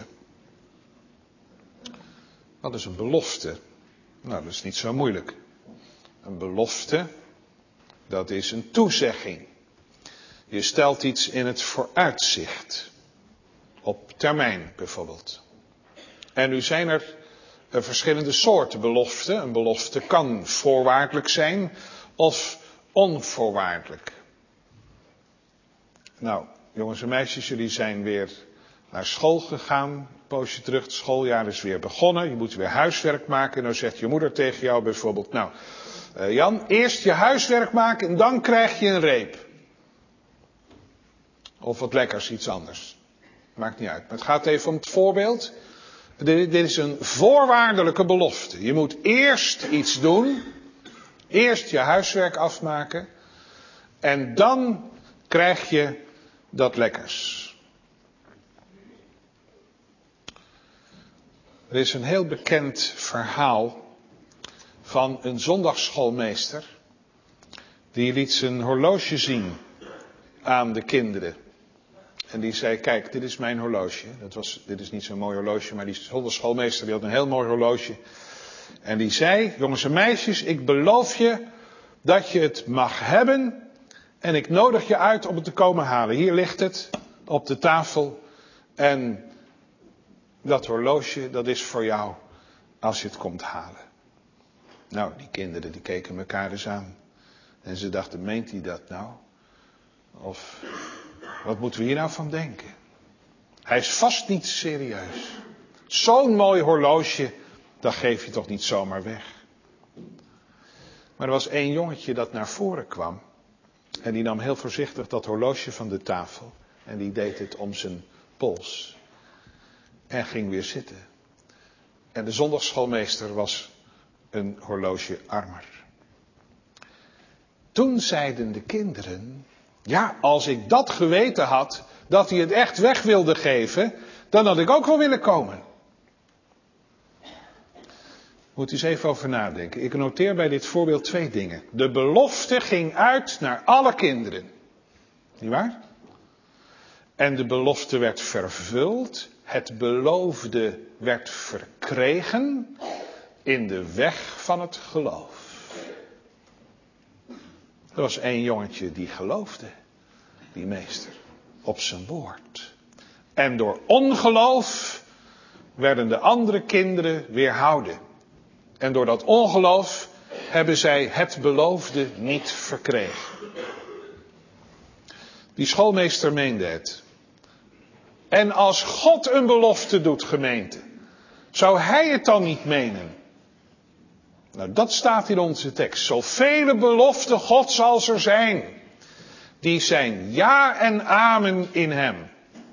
[SPEAKER 1] Wat is een belofte? Nou, dat is niet zo moeilijk. Een belofte, dat is een toezegging. Je stelt iets in het vooruitzicht. Op termijn bijvoorbeeld. En nu zijn er verschillende soorten beloften. Een belofte kan voorwaardelijk zijn of onvoorwaardelijk. Nou, jongens en meisjes, jullie zijn weer naar school gegaan. Een poosje terug, het schooljaar is weer begonnen. Je moet weer huiswerk maken. Nou zegt je moeder tegen jou bijvoorbeeld, nou uh, Jan, eerst je huiswerk maken en dan krijg je een reep. Of wat lekkers, iets anders. Maakt niet uit. Maar het gaat even om het voorbeeld. Dit, dit is een voorwaardelijke belofte. Je moet eerst iets doen. Eerst je huiswerk afmaken. En dan krijg je dat lekkers. Er is een heel bekend verhaal van een zondagsschoolmeester. Die liet zijn horloge zien aan de kinderen. En die zei, kijk, dit is mijn horloge. Dat was, dit is niet zo'n mooi horloge, maar die zondagsschoolmeester die had een heel mooi horloge. En die zei, jongens en meisjes, ik beloof je dat je het mag hebben. En ik nodig je uit om het te komen halen. Hier ligt het op de tafel. En dat horloge, dat is voor jou als je het komt halen. Nou, die kinderen die keken elkaar eens aan. En ze dachten, meent hij dat nou? Of wat moeten we hier nou van denken? Hij is vast niet serieus. Zo'n mooi horloge, dat geef je toch niet zomaar weg. Maar er was één jongetje dat naar voren kwam. En die nam heel voorzichtig dat horloge van de tafel. En die deed het om zijn pols. En ging weer zitten. En de zondagsschoolmeester was een horloge armer. Toen zeiden de kinderen, ja, als ik dat geweten had, dat hij het echt weg wilde geven, dan had ik ook wel willen komen. Moet u eens even over nadenken. Ik noteer bij dit voorbeeld twee dingen. De belofte ging uit naar alle kinderen. Niet waar? En de belofte werd vervuld. Het beloofde werd verkregen in de weg van het geloof. Er was één jongetje die geloofde, die meester, op zijn woord. En door ongeloof werden de andere kinderen weerhouden. En door dat ongeloof hebben zij het beloofde niet verkregen. Die schoolmeester meende het. En als God een belofte doet, gemeente, zou hij het dan niet menen? Nou, dat staat in onze tekst. Zoveel beloften Gods als er zijn, die zijn ja en amen in hem.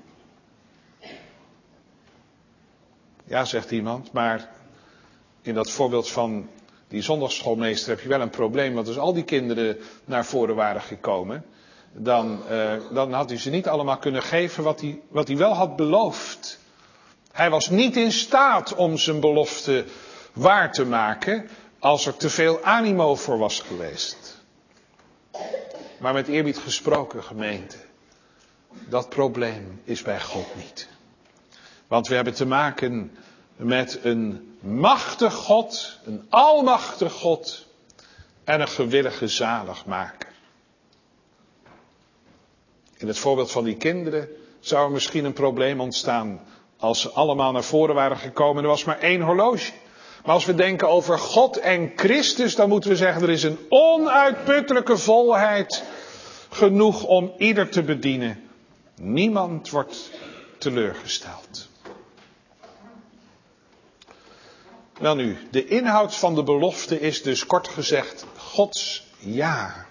[SPEAKER 1] Ja, zegt iemand, maar in dat voorbeeld van die zondagsschoolmeester heb je wel een probleem. Want als al die kinderen naar voren waren gekomen, dan, uh, dan had hij ze niet allemaal kunnen geven wat hij, wat hij wel had beloofd. Hij was niet in staat om zijn belofte waar te maken als er te veel animo voor was geweest. Maar met eerbied gesproken, gemeente, dat probleem is bij God niet. Want we hebben te maken met een machtig God, een almachtig God en een gewillige zaligmaker. In het voorbeeld van die kinderen zou er misschien een probleem ontstaan als ze allemaal naar voren waren gekomen en er was maar één horloge. Maar als we denken over God en Christus, dan moeten we zeggen er is een onuitputtelijke volheid genoeg om ieder te bedienen. Niemand wordt teleurgesteld. Welnu, de inhoud van de belofte is dus kort gezegd Gods ja.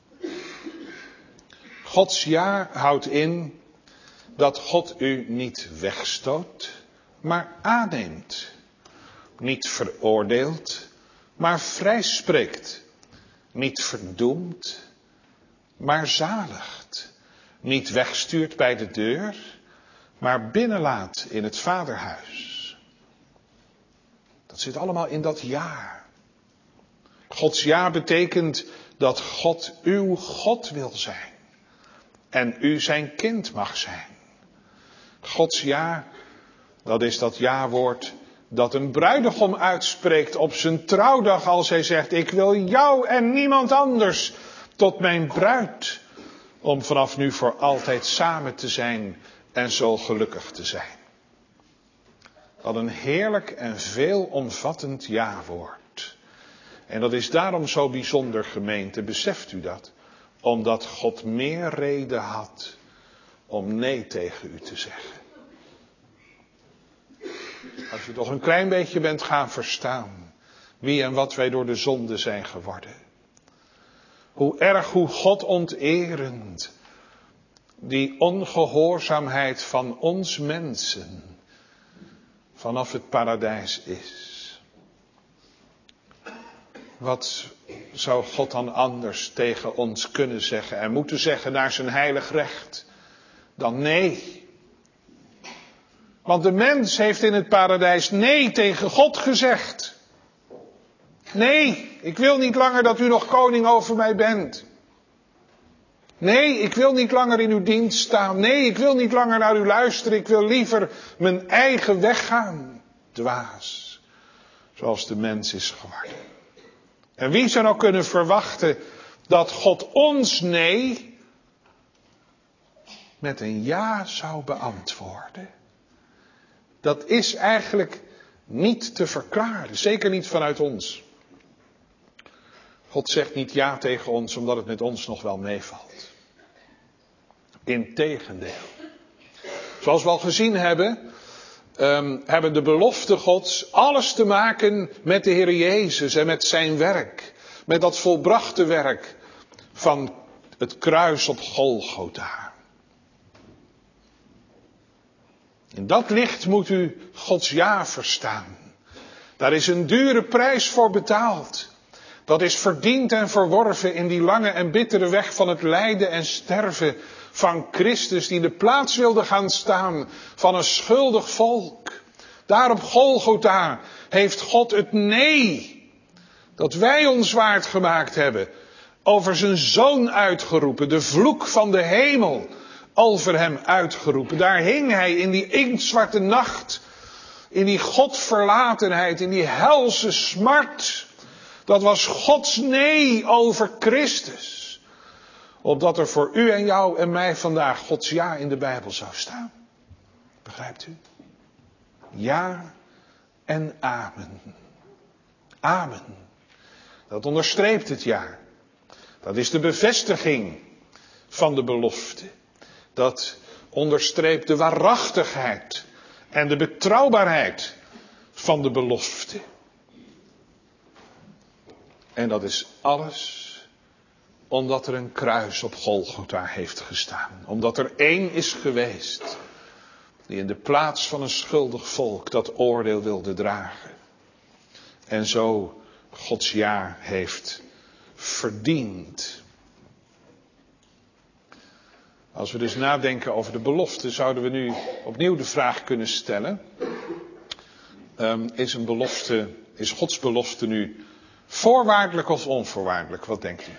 [SPEAKER 1] Gods ja houdt in dat God u niet wegstoot, maar aanneemt. Niet veroordeelt, maar vrijspreekt. Niet verdoemt, maar zaligt. Niet wegstuurt bij de deur, maar binnenlaat in het vaderhuis. Dat zit allemaal in dat ja. Gods ja betekent dat God uw God wil zijn. En u zijn kind mag zijn. Gods ja, dat is dat ja-woord dat een bruidegom uitspreekt op zijn trouwdag als hij zegt, ik wil jou en niemand anders tot mijn bruid. Om vanaf nu voor altijd samen te zijn en zo gelukkig te zijn. Wat een heerlijk en veelomvattend ja-woord. En dat is daarom zo bijzonder, gemeente, beseft u dat? Omdat God meer reden had om nee tegen u te zeggen. Als je toch een klein beetje bent gaan verstaan wie en wat wij door de zonde zijn geworden. Hoe erg, hoe God onterend die ongehoorzaamheid van ons mensen vanaf het paradijs is. Wat zou God dan anders tegen ons kunnen zeggen en moeten zeggen naar zijn heilig recht dan nee? Want de mens heeft in het paradijs nee tegen God gezegd. Nee, ik wil niet langer dat u nog koning over mij bent. Nee, ik wil niet langer in uw dienst staan. Nee, ik wil niet langer naar u luisteren. Ik wil liever mijn eigen weg gaan. Dwaas, zoals de mens is geworden. En wie zou nou kunnen verwachten dat God ons nee met een ja zou beantwoorden? Dat is eigenlijk niet te verklaren, zeker niet vanuit ons. God zegt niet ja tegen ons omdat het met ons nog wel meevalt. Integendeel. Zoals we al gezien hebben, um, hebben de beloften Gods alles te maken met de Heer Jezus en met zijn werk. Met dat volbrachte werk van het kruis op Golgotha. In dat licht moet u Gods ja verstaan. Daar is een dure prijs voor betaald. Dat is verdiend en verworven in die lange en bittere weg van het lijden en sterven van Christus, die de plaats wilde gaan staan van een schuldig volk. Daar op Golgotha heeft God het nee, dat wij ons waard gemaakt hebben, over zijn zoon uitgeroepen. De vloek van de hemel over hem uitgeroepen. Daar hing hij in die inktzwarte nacht, in die godverlatenheid, in die helse smart. Dat was Gods nee over Christus. Opdat er voor u en jou en mij vandaag Gods ja in de Bijbel zou staan. Begrijpt u? Ja en amen. Amen. Dat onderstreept het ja. Dat is de bevestiging van de belofte. Dat onderstreept de waarachtigheid en de betrouwbaarheid van de belofte. En dat is alles omdat er een kruis op Golgotha heeft gestaan. Omdat er één is geweest die in de plaats van een schuldig volk dat oordeel wilde dragen. En zo Gods ja heeft verdiend. Als we dus nadenken over de belofte, zouden we nu opnieuw de vraag kunnen stellen. Um, is een belofte, is Gods belofte nu voorwaardelijk of onvoorwaardelijk? Wat denkt u?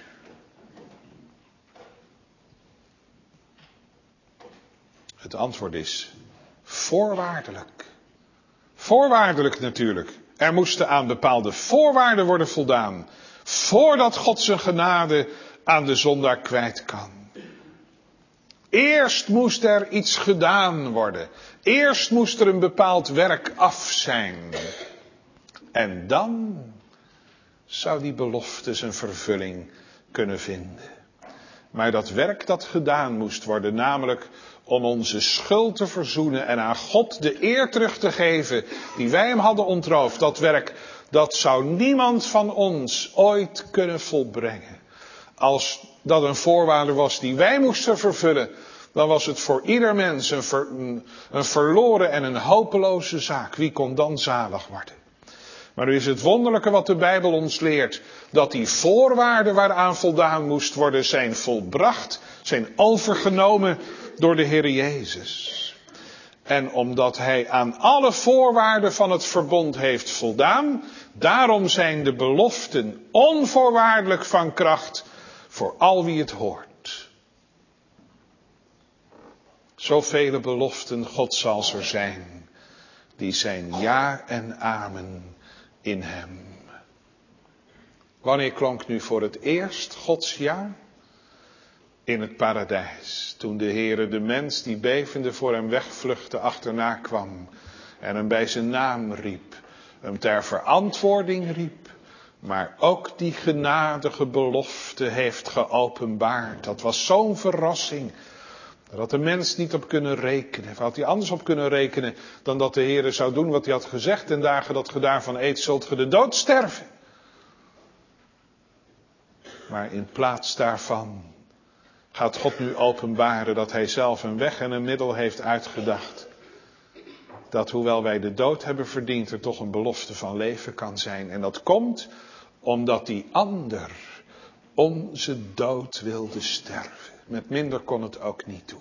[SPEAKER 1] Het antwoord is voorwaardelijk. Voorwaardelijk natuurlijk. Er moesten aan bepaalde voorwaarden worden voldaan, voordat God zijn genade aan de zondaar kwijt kan. Eerst moest er iets gedaan worden. Eerst moest er een bepaald werk af zijn. En dan zou die belofte zijn vervulling kunnen vinden. Maar dat werk dat gedaan moest worden, namelijk om onze schuld te verzoenen en aan God de eer terug te geven die wij hem hadden ontroofd, dat werk, dat zou niemand van ons ooit kunnen volbrengen. Als dat een voorwaarde was die wij moesten vervullen, dan was het voor ieder mens een, ver, een, een verloren en een hopeloze zaak. Wie kon dan zalig worden? Maar nu is het wonderlijke wat de Bijbel ons leert, dat die voorwaarden waaraan voldaan moest worden zijn volbracht, zijn overgenomen door de Heer Jezus. En omdat hij aan alle voorwaarden van het verbond heeft voldaan, daarom zijn de beloften onvoorwaardelijk van kracht voor al wie het hoort. Zoveel beloften Gods als er zijn, die zijn ja en amen in hem. Wanneer klonk nu voor het eerst Gods ja? In het paradijs, toen de Heere de mens die bevende voor hem wegvluchtte achterna kwam en hem bij zijn naam riep, hem ter verantwoording riep, maar ook die genadige belofte heeft geopenbaard. Dat was zo'n verrassing. Daar had de mens niet op kunnen rekenen. Of had hij anders op kunnen rekenen dan dat de Heere zou doen wat hij had gezegd. Ten dagen dat ge daarvan eet, zult ge de dood sterven. Maar in plaats daarvan gaat God nu openbaren dat hij zelf een weg en een middel heeft uitgedacht. Dat hoewel wij de dood hebben verdiend, er toch een belofte van leven kan zijn. En dat komt omdat die ander onze dood wilde sterven. Met minder kon het ook niet toe.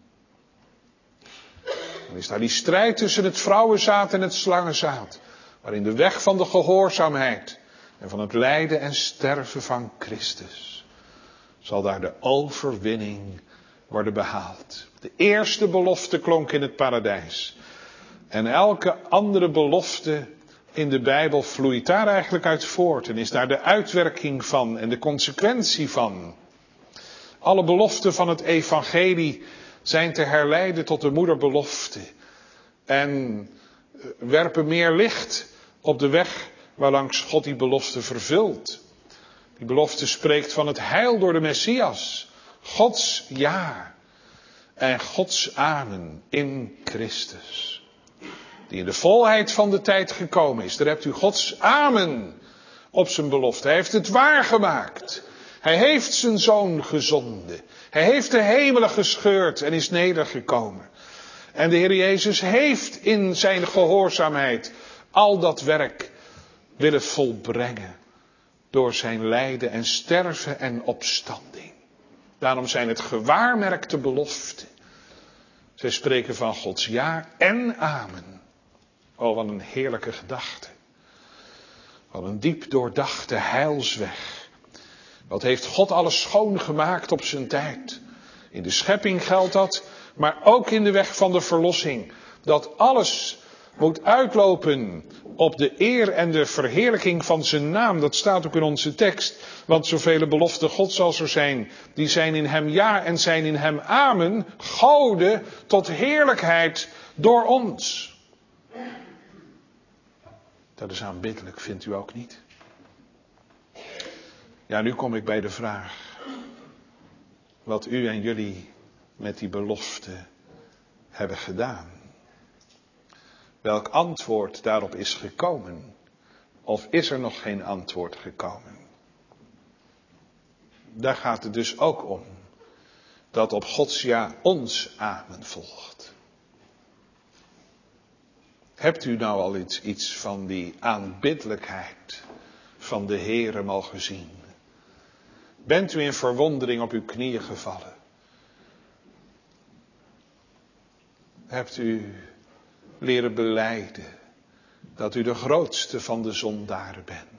[SPEAKER 1] Dan is daar die strijd tussen het vrouwenzaad en het slangenzaad. Waarin de weg van de gehoorzaamheid en van het lijden en sterven van Christus zal daar de overwinning worden behaald. De eerste belofte klonk in het paradijs. En elke andere belofte in de Bijbel vloeit daar eigenlijk uit voort. En is daar de uitwerking van en de consequentie van. Alle beloften van het evangelie zijn te herleiden tot de moederbelofte. En werpen meer licht op de weg waarlangs God die belofte vervult. Die belofte spreekt van het heil door de Messias. Gods ja en Gods amen in Christus. Die in de volheid van de tijd gekomen is. Daar hebt u Gods amen op zijn belofte. Hij heeft het waargemaakt. Hij heeft zijn zoon gezonden. Hij heeft de hemelen gescheurd en is nedergekomen. En de Heer Jezus heeft in zijn gehoorzaamheid al dat werk willen volbrengen door zijn lijden en sterven en opstanding. Daarom zijn het gewaarmerkte beloften. Zij spreken van Gods ja en amen. Oh, wat een heerlijke gedachte. Wat een diep doordachte heilsweg. Wat heeft God alles schoon gemaakt op zijn tijd. In de schepping geldt dat, maar ook in de weg van de verlossing. Dat alles moet uitlopen op de eer en de verheerlijking van zijn naam. Dat staat ook in onze tekst. Want zoveel beloften Gods als er zijn, die zijn in hem ja en zijn in hem amen. Goden tot heerlijkheid door ons. Dat is aanbiddelijk, vindt u ook niet? Ja, nu kom ik bij de vraag. Wat u en jullie met die belofte hebben gedaan. Welk antwoord daarop is gekomen? Of is er nog geen antwoord gekomen? Daar gaat het dus ook om. Dat op Gods ja ons amen volgt. Hebt u nou al iets, iets van die aanbiddelijkheid van de Heere mogen zien? Bent u in verwondering op uw knieën gevallen? Hebt u leren belijden dat u de grootste van de zondaren bent?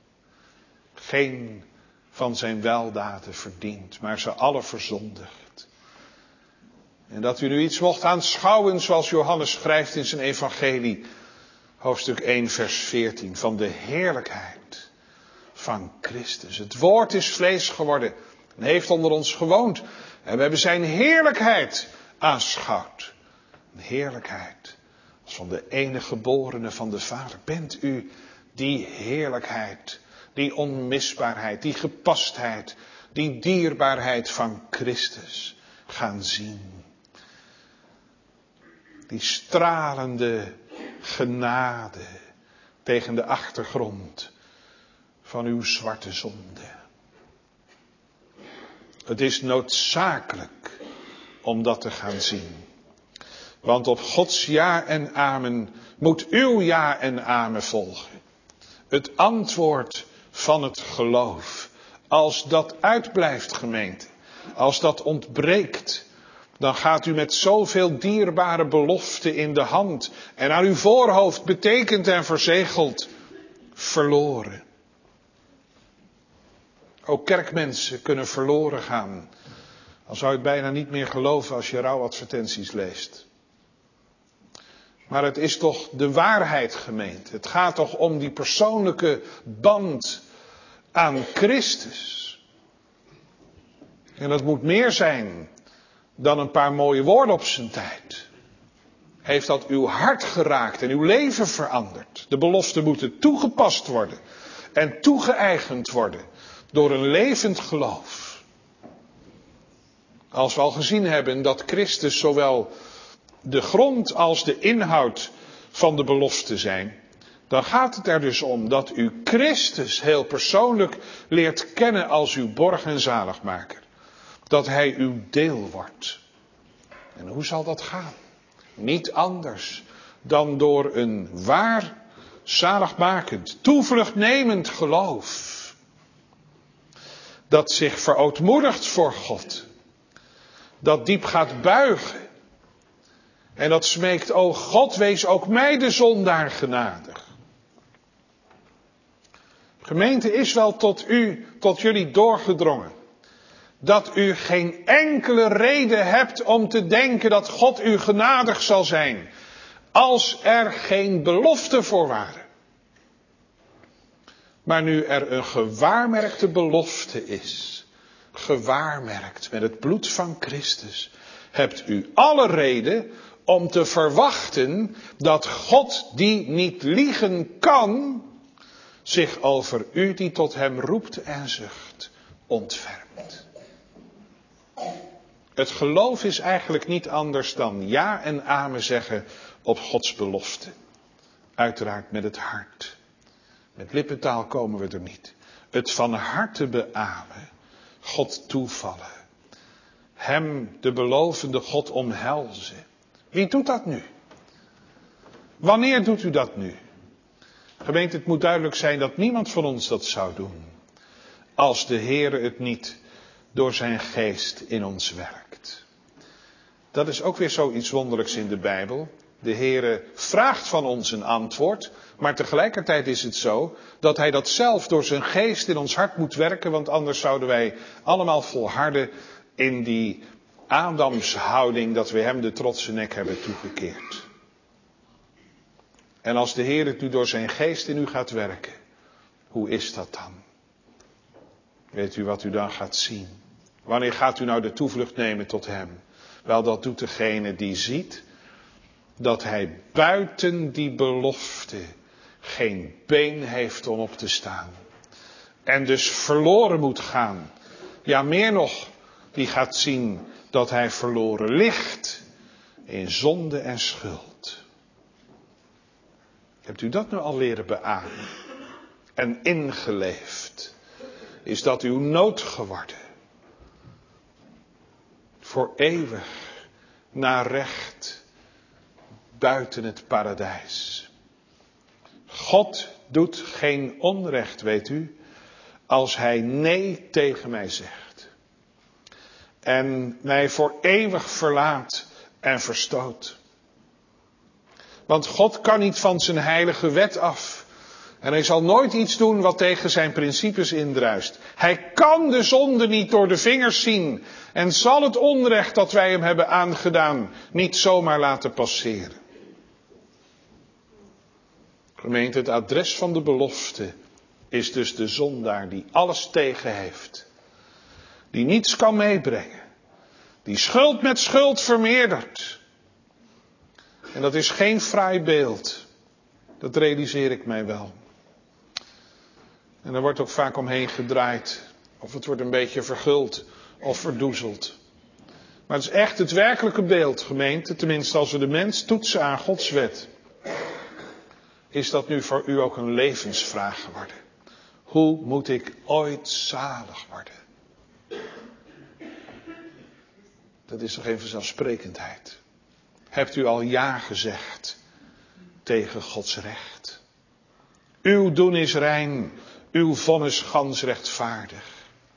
[SPEAKER 1] Geen van zijn weldaden verdient, maar ze alle verzondigt. En dat u nu iets mocht aanschouwen zoals Johannes schrijft in zijn evangelie, hoofdstuk één vers veertien, van de heerlijkheid van Christus. Het woord is vlees geworden en heeft onder ons gewoond. En we hebben zijn heerlijkheid aanschouwd. Een heerlijkheid als van de enige geborene van de Vader. Bent u die heerlijkheid, die onmisbaarheid, die gepastheid, die dierbaarheid van Christus gaan zien? Die stralende genade tegen de achtergrond van uw zwarte zonde. Het is noodzakelijk om dat te gaan zien. Want op Gods ja en amen moet uw ja en amen volgen. Het antwoord van het geloof. Als dat uitblijft, gemeente, als dat ontbreekt, dan gaat u met zoveel dierbare beloften in de hand en aan uw voorhoofd betekend en verzegeld verloren. Ook kerkmensen kunnen verloren gaan. Dan zou je het bijna niet meer geloven als je rouwadvertenties leest. Maar het is toch de waarheid, gemeente. Het gaat toch om die persoonlijke band aan Christus. En dat moet meer zijn dan een paar mooie woorden op zijn tijd. Heeft dat uw hart geraakt en uw leven veranderd? De beloften moeten toegepast worden en toegeëigend worden door een levend geloof. Als we al gezien hebben dat Christus zowel de grond als de inhoud van de belofte zijn, dan gaat het er dus om dat u Christus heel persoonlijk leert kennen als uw borg en zaligmaker. Dat hij uw deel wordt. En hoe zal dat gaan? Niet anders dan door een waar, zaligmakend, toevluchtnemend geloof. Dat zich verootmoedigt voor God. Dat diep gaat buigen. En dat smeekt, o God, wees ook mij de zondaar genadig. Gemeente, is wel tot u, tot jullie doorgedrongen. Dat u geen enkele reden hebt om te denken dat God u genadig zal zijn. Als er geen belofte voor waren. Maar nu er een gewaarmerkte belofte is. Gewaarmerkt met het bloed van Christus. Hebt u alle reden om te verwachten dat God die niet liegen kan, zich over u die tot hem roept en zucht, ontfermt. Het geloof is eigenlijk niet anders dan ja en amen zeggen op Gods belofte. Uiteraard met het hart. Met lippentaal komen we er niet. Het van harte beamen. God toevallen. Hem, de belovende God, omhelzen. Wie doet dat nu? Wanneer doet u dat nu? Gemeente, het moet duidelijk zijn dat niemand van ons dat zou doen. Als de Heere het niet door zijn geest in ons werkt. Dat is ook weer zoiets wonderlijks in de Bijbel. De Heere vraagt van ons een antwoord. Maar tegelijkertijd is het zo dat hij dat zelf door zijn geest in ons hart moet werken. Want anders zouden wij allemaal volharden in die Adamshouding dat we hem de trotse nek hebben toegekeerd. En als de Heer het nu door zijn geest in u gaat werken, hoe is dat dan? Weet u wat u dan gaat zien? Wanneer gaat u nou de toevlucht nemen tot hem? Wel, dat doet degene die ziet dat hij buiten die belofte geen been heeft om op te staan. En dus verloren moet gaan. Ja, meer nog, die gaat zien dat hij verloren ligt in zonde en schuld. Hebt u dat nu al leren beamen en ingeleefd? Is dat uw nood geworden? Voor eeuwig naar recht buiten het paradijs. God doet geen onrecht, weet u, als hij nee tegen mij zegt. En mij voor eeuwig verlaat en verstoot. Want God kan niet van zijn heilige wet af. En hij zal nooit iets doen wat tegen zijn principes indruist. Hij kan de zonde niet door de vingers zien. En zal het onrecht dat wij hem hebben aangedaan niet zomaar laten passeren. Gemeente, het adres van de belofte is dus de zondaar die alles tegen heeft. Die niets kan meebrengen. Die schuld met schuld vermeerdert. En dat is geen fraai beeld. Dat realiseer ik mij wel. En er wordt ook vaak omheen gedraaid. Of het wordt een beetje verguld of verdoezeld. Maar het is echt het werkelijke beeld, gemeente. Tenminste, als we de mens toetsen aan Gods wet. Is dat nu voor u ook een levensvraag geworden? Hoe moet ik ooit zalig worden? Dat is toch geen vanzelfsprekendheid. Hebt u al ja gezegd tegen Gods recht? Uw doen is rein, uw vonnis gans rechtvaardig.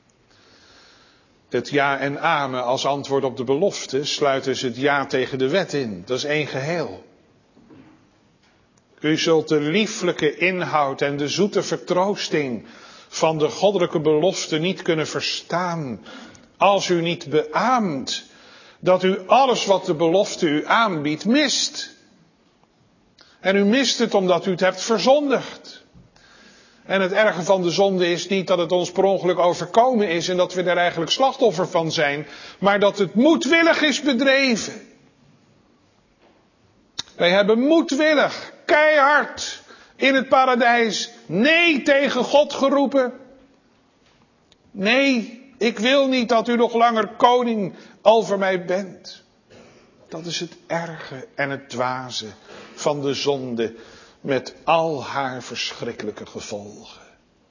[SPEAKER 1] Het ja en amen als antwoord op de belofte sluit dus het ja tegen de wet in. Dat is één geheel. U zult de lieflijke inhoud en de zoete vertroosting van de goddelijke belofte niet kunnen verstaan als u niet beaamt dat u alles wat de belofte u aanbiedt mist. En u mist het omdat u het hebt verzondigd. En het erge van de zonde is niet dat het ons per ongeluk overkomen is en dat we daar eigenlijk slachtoffer van zijn, maar dat het moedwillig is bedreven. Wij hebben moedwillig, keihard in het paradijs nee tegen God geroepen. Nee, ik wil niet dat u nog langer koning over mij bent. Dat is het erge en het dwaze van de zonde met al haar verschrikkelijke gevolgen.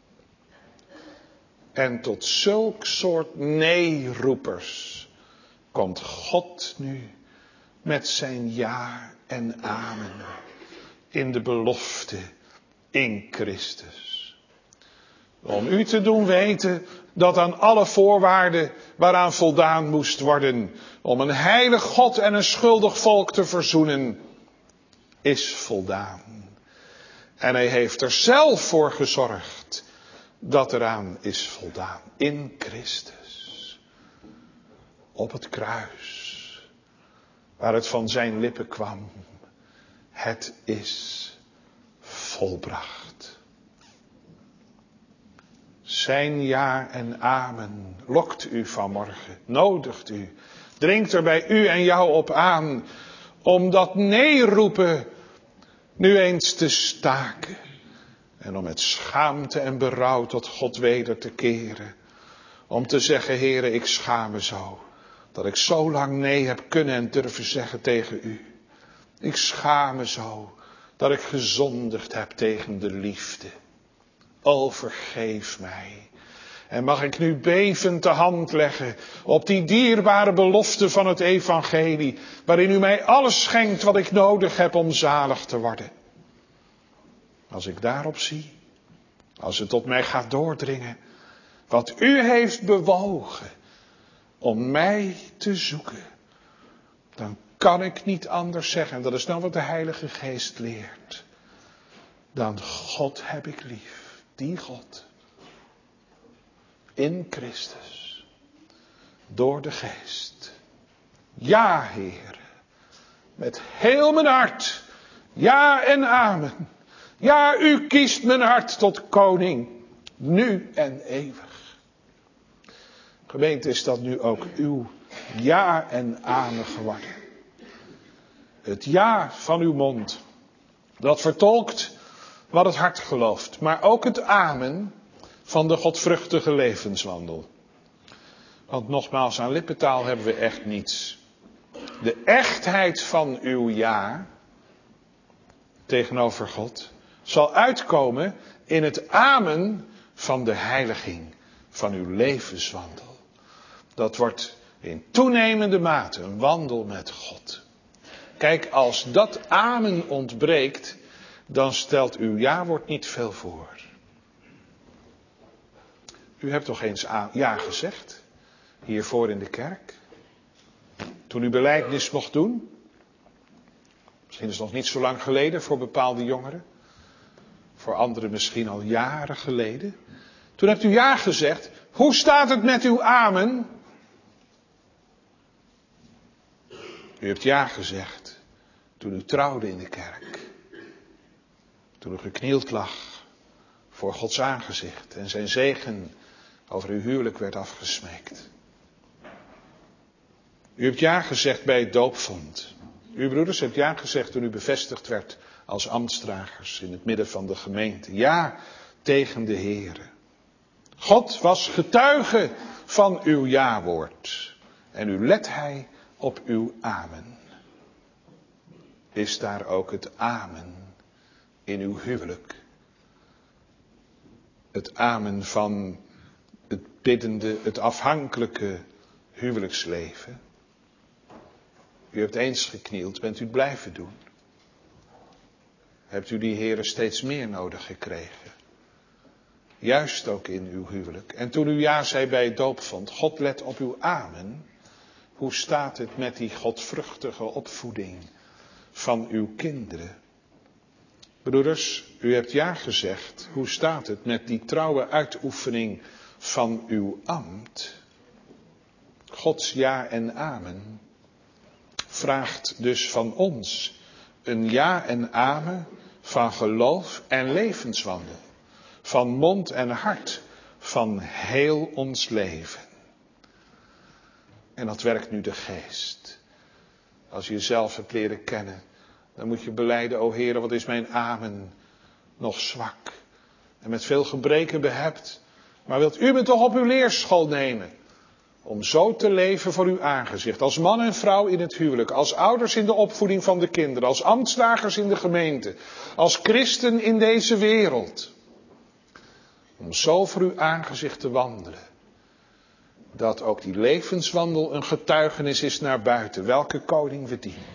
[SPEAKER 1] En tot zulk soort nee-roepers komt God nu met zijn ja en amen in de belofte in Christus. Om u te doen weten dat aan alle voorwaarden waaraan voldaan moest worden om een heilig God en een schuldig volk te verzoenen, is voldaan. En hij heeft er zelf voor gezorgd dat eraan is voldaan. In Christus. Op het kruis. Waar het van zijn lippen kwam. Het is volbracht. Zijn ja en amen lokt u vanmorgen, nodigt u, dringt er bij u en jou op aan, om dat nee roepen nu eens te staken. En om met schaamte en berouw tot God weder te keren. Om te zeggen, Heere, ik schaam me zo, dat ik zo lang nee heb kunnen en durven zeggen tegen u. Ik schaam me zo, dat ik gezondigd heb tegen de liefde. O, vergeef mij. En mag ik nu bevend de hand leggen op die dierbare belofte van het evangelie, waarin u mij alles schenkt wat ik nodig heb om zalig te worden. Als ik daarop zie, als het tot mij gaat doordringen, wat u heeft bewogen om mij te zoeken, dan kan ik niet anders zeggen, en dat is nou wat de Heilige Geest leert, dan God heb ik lief, die God, in Christus, door de Geest. Ja, Heer, met heel mijn hart, ja en amen. Ja, u kiest mijn hart tot koning, nu en eeuwig. Gemeente, is dat nu ook uw ja en amen geworden? Het ja van uw mond, dat vertolkt wat het hart gelooft, maar ook het amen van de godvruchtige levenswandel. Want nogmaals, aan lippentaal hebben we echt niets. De echtheid van uw ja tegenover God zal uitkomen in het amen van de heiliging van uw levenswandel. Dat wordt in toenemende mate een wandel met God. Kijk, als dat amen ontbreekt, dan stelt uw ja-woord niet veel voor. U hebt toch eens ja gezegd, hiervoor in de kerk? Toen u belijdenis mocht doen? Misschien is het nog niet zo lang geleden voor bepaalde jongeren. Voor anderen misschien al jaren geleden. Toen hebt u ja gezegd. Hoe staat het met uw amen? U hebt ja gezegd toen u trouwde in de kerk. Toen u geknield lag voor Gods aangezicht en zijn zegen over uw huwelijk werd afgesmeekt. U hebt ja gezegd bij het doopvond. U broeders hebt ja gezegd toen u bevestigd werd als ambtsdragers in het midden van de gemeente. Ja tegen de Heere. God was getuige van uw ja-woord. En nu let hij op uw amen. Is daar ook het amen in uw huwelijk? Het amen van het biddende, het afhankelijke huwelijksleven? U hebt eens geknield, bent u het blijven doen? Hebt u die Heere steeds meer nodig gekregen? Juist ook in uw huwelijk. En toen u ja zei bij het doopvond, God let op uw amen. Hoe staat het met die godvruchtige opvoeding van uw kinderen? Broeders, u hebt ja gezegd. Hoe staat het met die trouwe uitoefening van uw ambt? Gods ja en amen vraagt dus van ons een ja en amen van geloof en levenswandel. Van mond en hart, van heel ons leven. En dat werkt nu de Geest. Als je jezelf hebt leren kennen, dan moet je belijden, o Heere, wat is mijn amen nog zwak. En met veel gebreken behept. Maar wilt u me toch op uw leerschool nemen? Om zo te leven voor uw aangezicht. Als man en vrouw in het huwelijk. Als ouders in de opvoeding van de kinderen. Als ambtsdragers in de gemeente. Als christen in deze wereld. Om zo voor uw aangezicht te wandelen. Dat ook die levenswandel een getuigenis is naar buiten. Welke koning we dienen.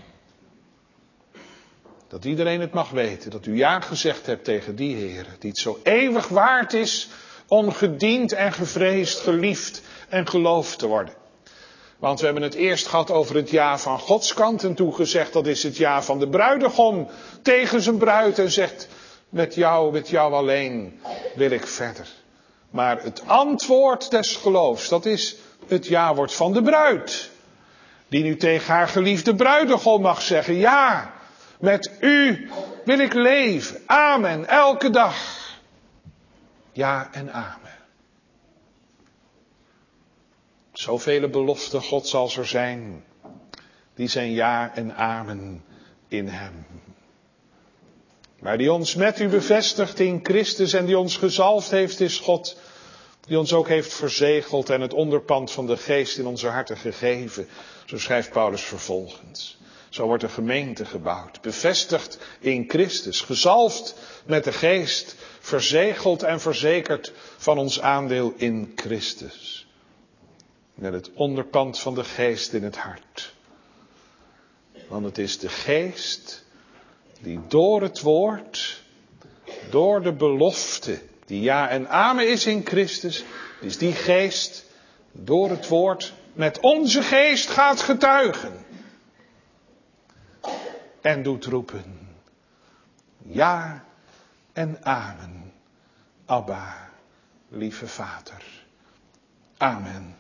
[SPEAKER 1] Dat iedereen het mag weten. Dat u ja gezegd hebt tegen die Heer. Die het zo eeuwig waard is om gediend en gevreesd, geliefd en geloofd te worden. Want we hebben het eerst gehad over het ja van Gods kant. En toen gezegd dat is het ja van de bruidegom tegen zijn bruid. En zegt met jou, met jou alleen wil ik verder. Maar het antwoord des geloofs, dat is het ja-woord van de bruid. Die nu tegen haar geliefde bruidegom mag zeggen, ja, met u wil ik leven. Amen, elke dag. Ja en amen. Zoveel beloften Gods als er zijn, die zijn ja en amen in hem. Maar die ons met u bevestigt in Christus en die ons gezalfd heeft is God, die ons ook heeft verzegeld en het onderpand van de geest in onze harten gegeven. Zo schrijft Paulus vervolgens. Zo wordt een gemeente gebouwd, bevestigd in Christus, gezalfd met de geest, verzegeld en verzekerd van ons aandeel in Christus. Met het onderpand van de geest in het hart. Want het is de geest die door het woord door de belofte die ja en amen is in Christus, is die geest door het woord met onze geest gaat getuigen. En doet roepen, ja en amen, Abba, lieve Vader. Amen.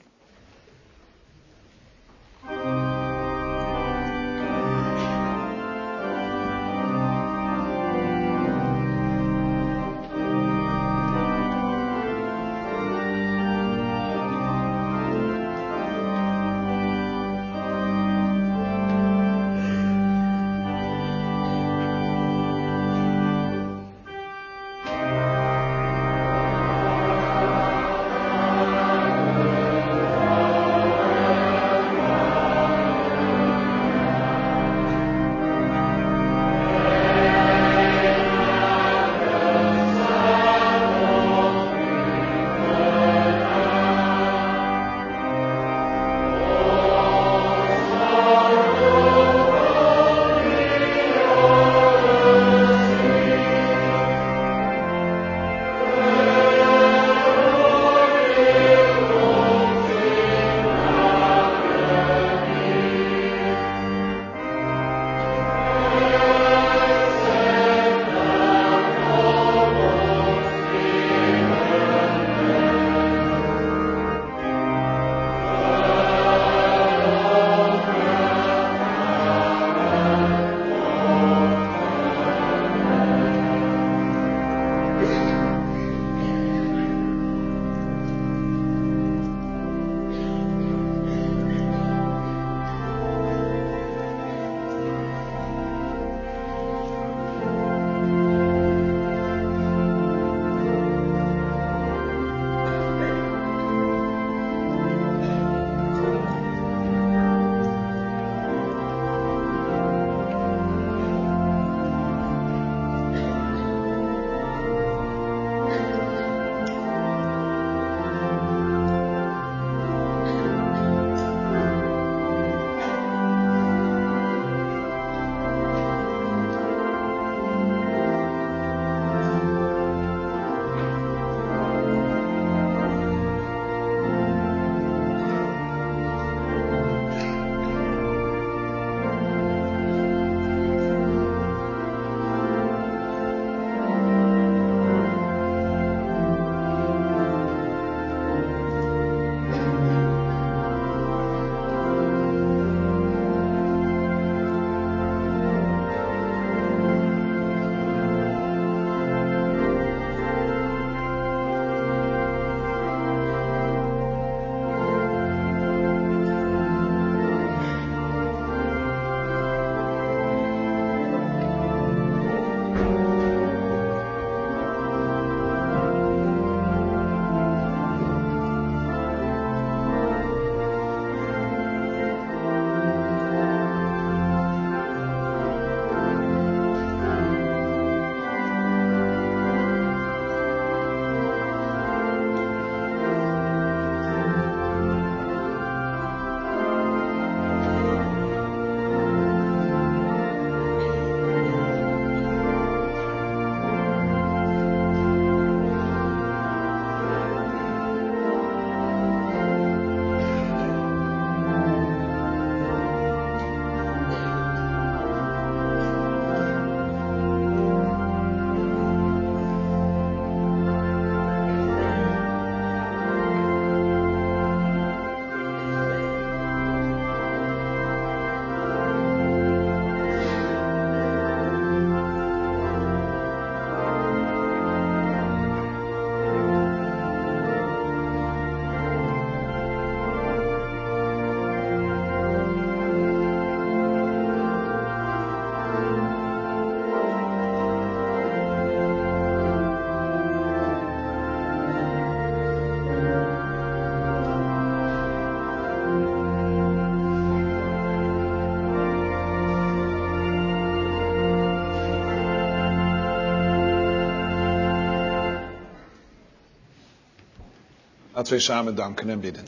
[SPEAKER 1] Laten we samen danken en bidden.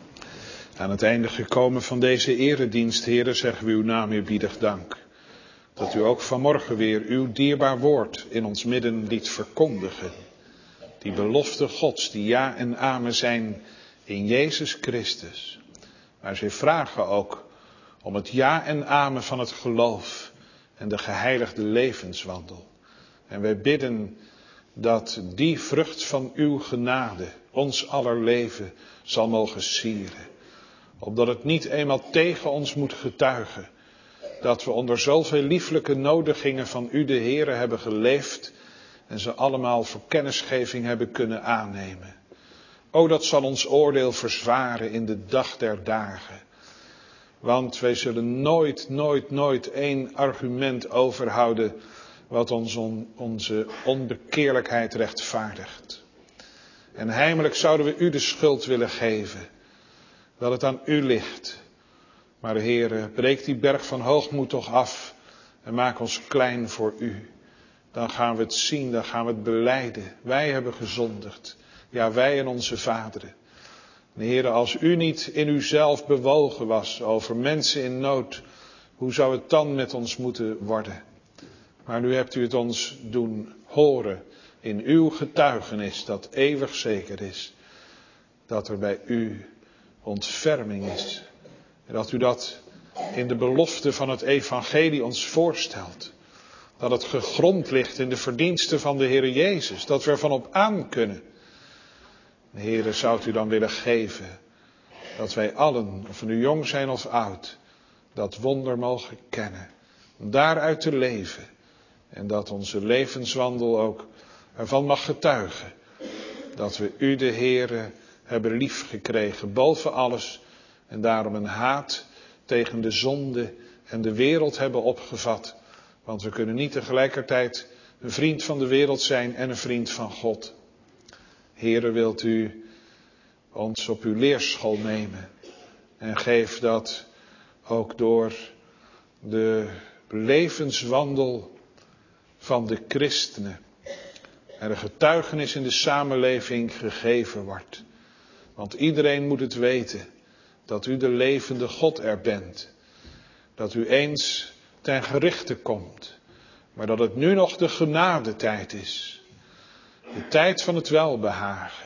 [SPEAKER 1] Aan het einde gekomen van deze eredienst, Heere, zeggen we uw naam eerbiedig dank. Dat u ook vanmorgen weer uw dierbaar woord in ons midden liet verkondigen. Die belofte Gods, die ja en amen zijn in Jezus Christus. Maar ze vragen ook om het ja en amen van het geloof en de geheiligde levenswandel. En wij bidden dat die vrucht van uw genade ons aller leven zal mogen sieren. Opdat het niet eenmaal tegen ons moet getuigen. Dat we onder zoveel lieflijke nodigingen van u de Heere hebben geleefd. En ze allemaal voor kennisgeving hebben kunnen aannemen. O, dat zal ons oordeel verzwaren in de dag der dagen. Want wij zullen nooit, nooit, nooit één argument overhouden wat ons on, onze onbekeerlijkheid rechtvaardigt. En heimelijk zouden we u de schuld willen geven. Dat het aan u ligt. Maar Heere, breek die berg van hoogmoed toch af en maak ons klein voor u. Dan gaan we het zien, dan gaan we het belijden. Wij hebben gezondigd. Ja, wij en onze vaderen. En Heere, als u niet in uzelf bewogen was over mensen in nood, hoe zou het dan met ons moeten worden? Maar nu hebt u het ons doen horen in uw getuigenis dat eeuwig zeker is. Dat er bij u ontferming is. En dat u dat in de belofte van het evangelie ons voorstelt. Dat het gegrond ligt in de verdiensten van de Heere Jezus. Dat we ervan op aan kunnen. Heere, zou u dan willen geven dat wij allen, of we nu jong zijn of oud, dat wonder mogen kennen. Om daaruit te leven. En dat onze levenswandel ook ervan mag getuigen. Dat we u de Heere hebben liefgekregen boven alles. En daarom een haat tegen de zonde en de wereld hebben opgevat. Want we kunnen niet tegelijkertijd een vriend van de wereld zijn en een vriend van God. Heere, wilt u ons op uw leerschool nemen. En geef dat ook door de levenswandel van de christenen er een getuigenis in de samenleving gegeven wordt. Want iedereen moet het weten dat u de levende God er bent. Dat u eens ten gerichte komt. Maar dat het nu nog de genadetijd is. De tijd van het welbehagen.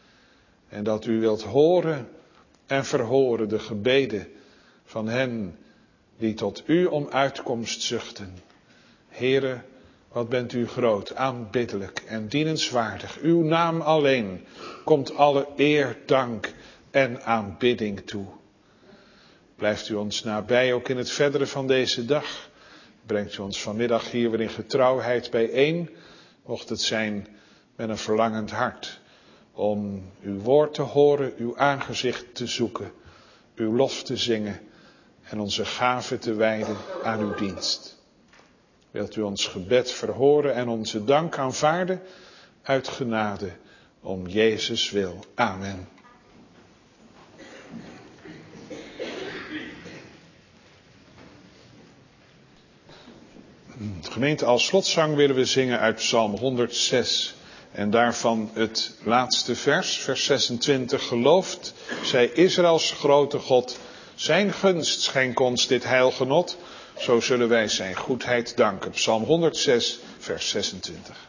[SPEAKER 1] En dat u wilt horen en verhoren de gebeden van hen die tot u om uitkomst zuchten. Heere, wat bent u groot, aanbiddelijk en dienenswaardig. Uw naam alleen komt alle eer, dank en aanbidding toe. Blijft u ons nabij ook in het verdere van deze dag. Brengt u ons vanmiddag hier weer in getrouwheid bijeen. Mocht het zijn met een verlangend hart. Om uw woord te horen, uw aangezicht te zoeken. Uw lof te zingen. En onze gaven te wijden aan uw dienst. Wilt u ons gebed verhoren en onze dank aanvaarden uit genade om Jezus wil. Amen. Gemeente, als slotzang willen we zingen uit Psalm honderdzes. En daarvan het laatste vers, vers zesentwintig. Gelooft zij Israëls grote God, zijn gunst schenk ons dit heilgenot. Zo zullen wij zijn goedheid danken. Psalm honderdzes, vers zesentwintig.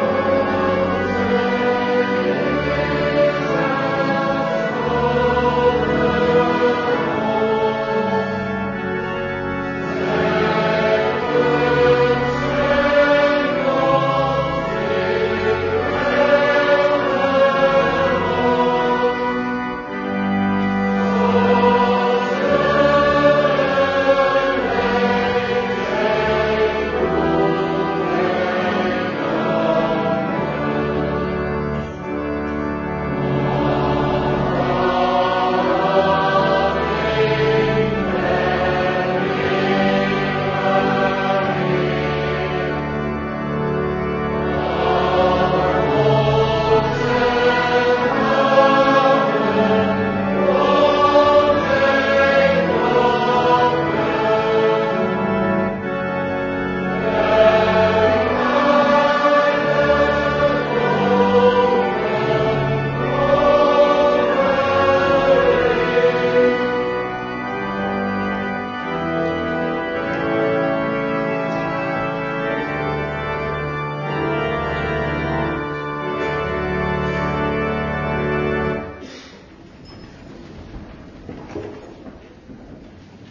[SPEAKER 2] Oh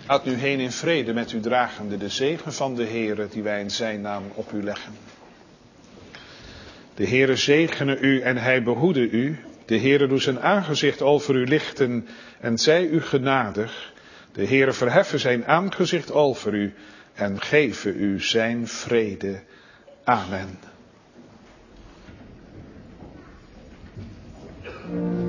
[SPEAKER 1] Gaat nu heen in vrede met u dragende de zegen van de Heere die wij in zijn naam op u leggen. De Heere zegene u en hij behoede u. De Heere doet zijn aangezicht over u lichten en zij u genadig. De Heere verheffen zijn aangezicht over u en geven u zijn vrede. Amen.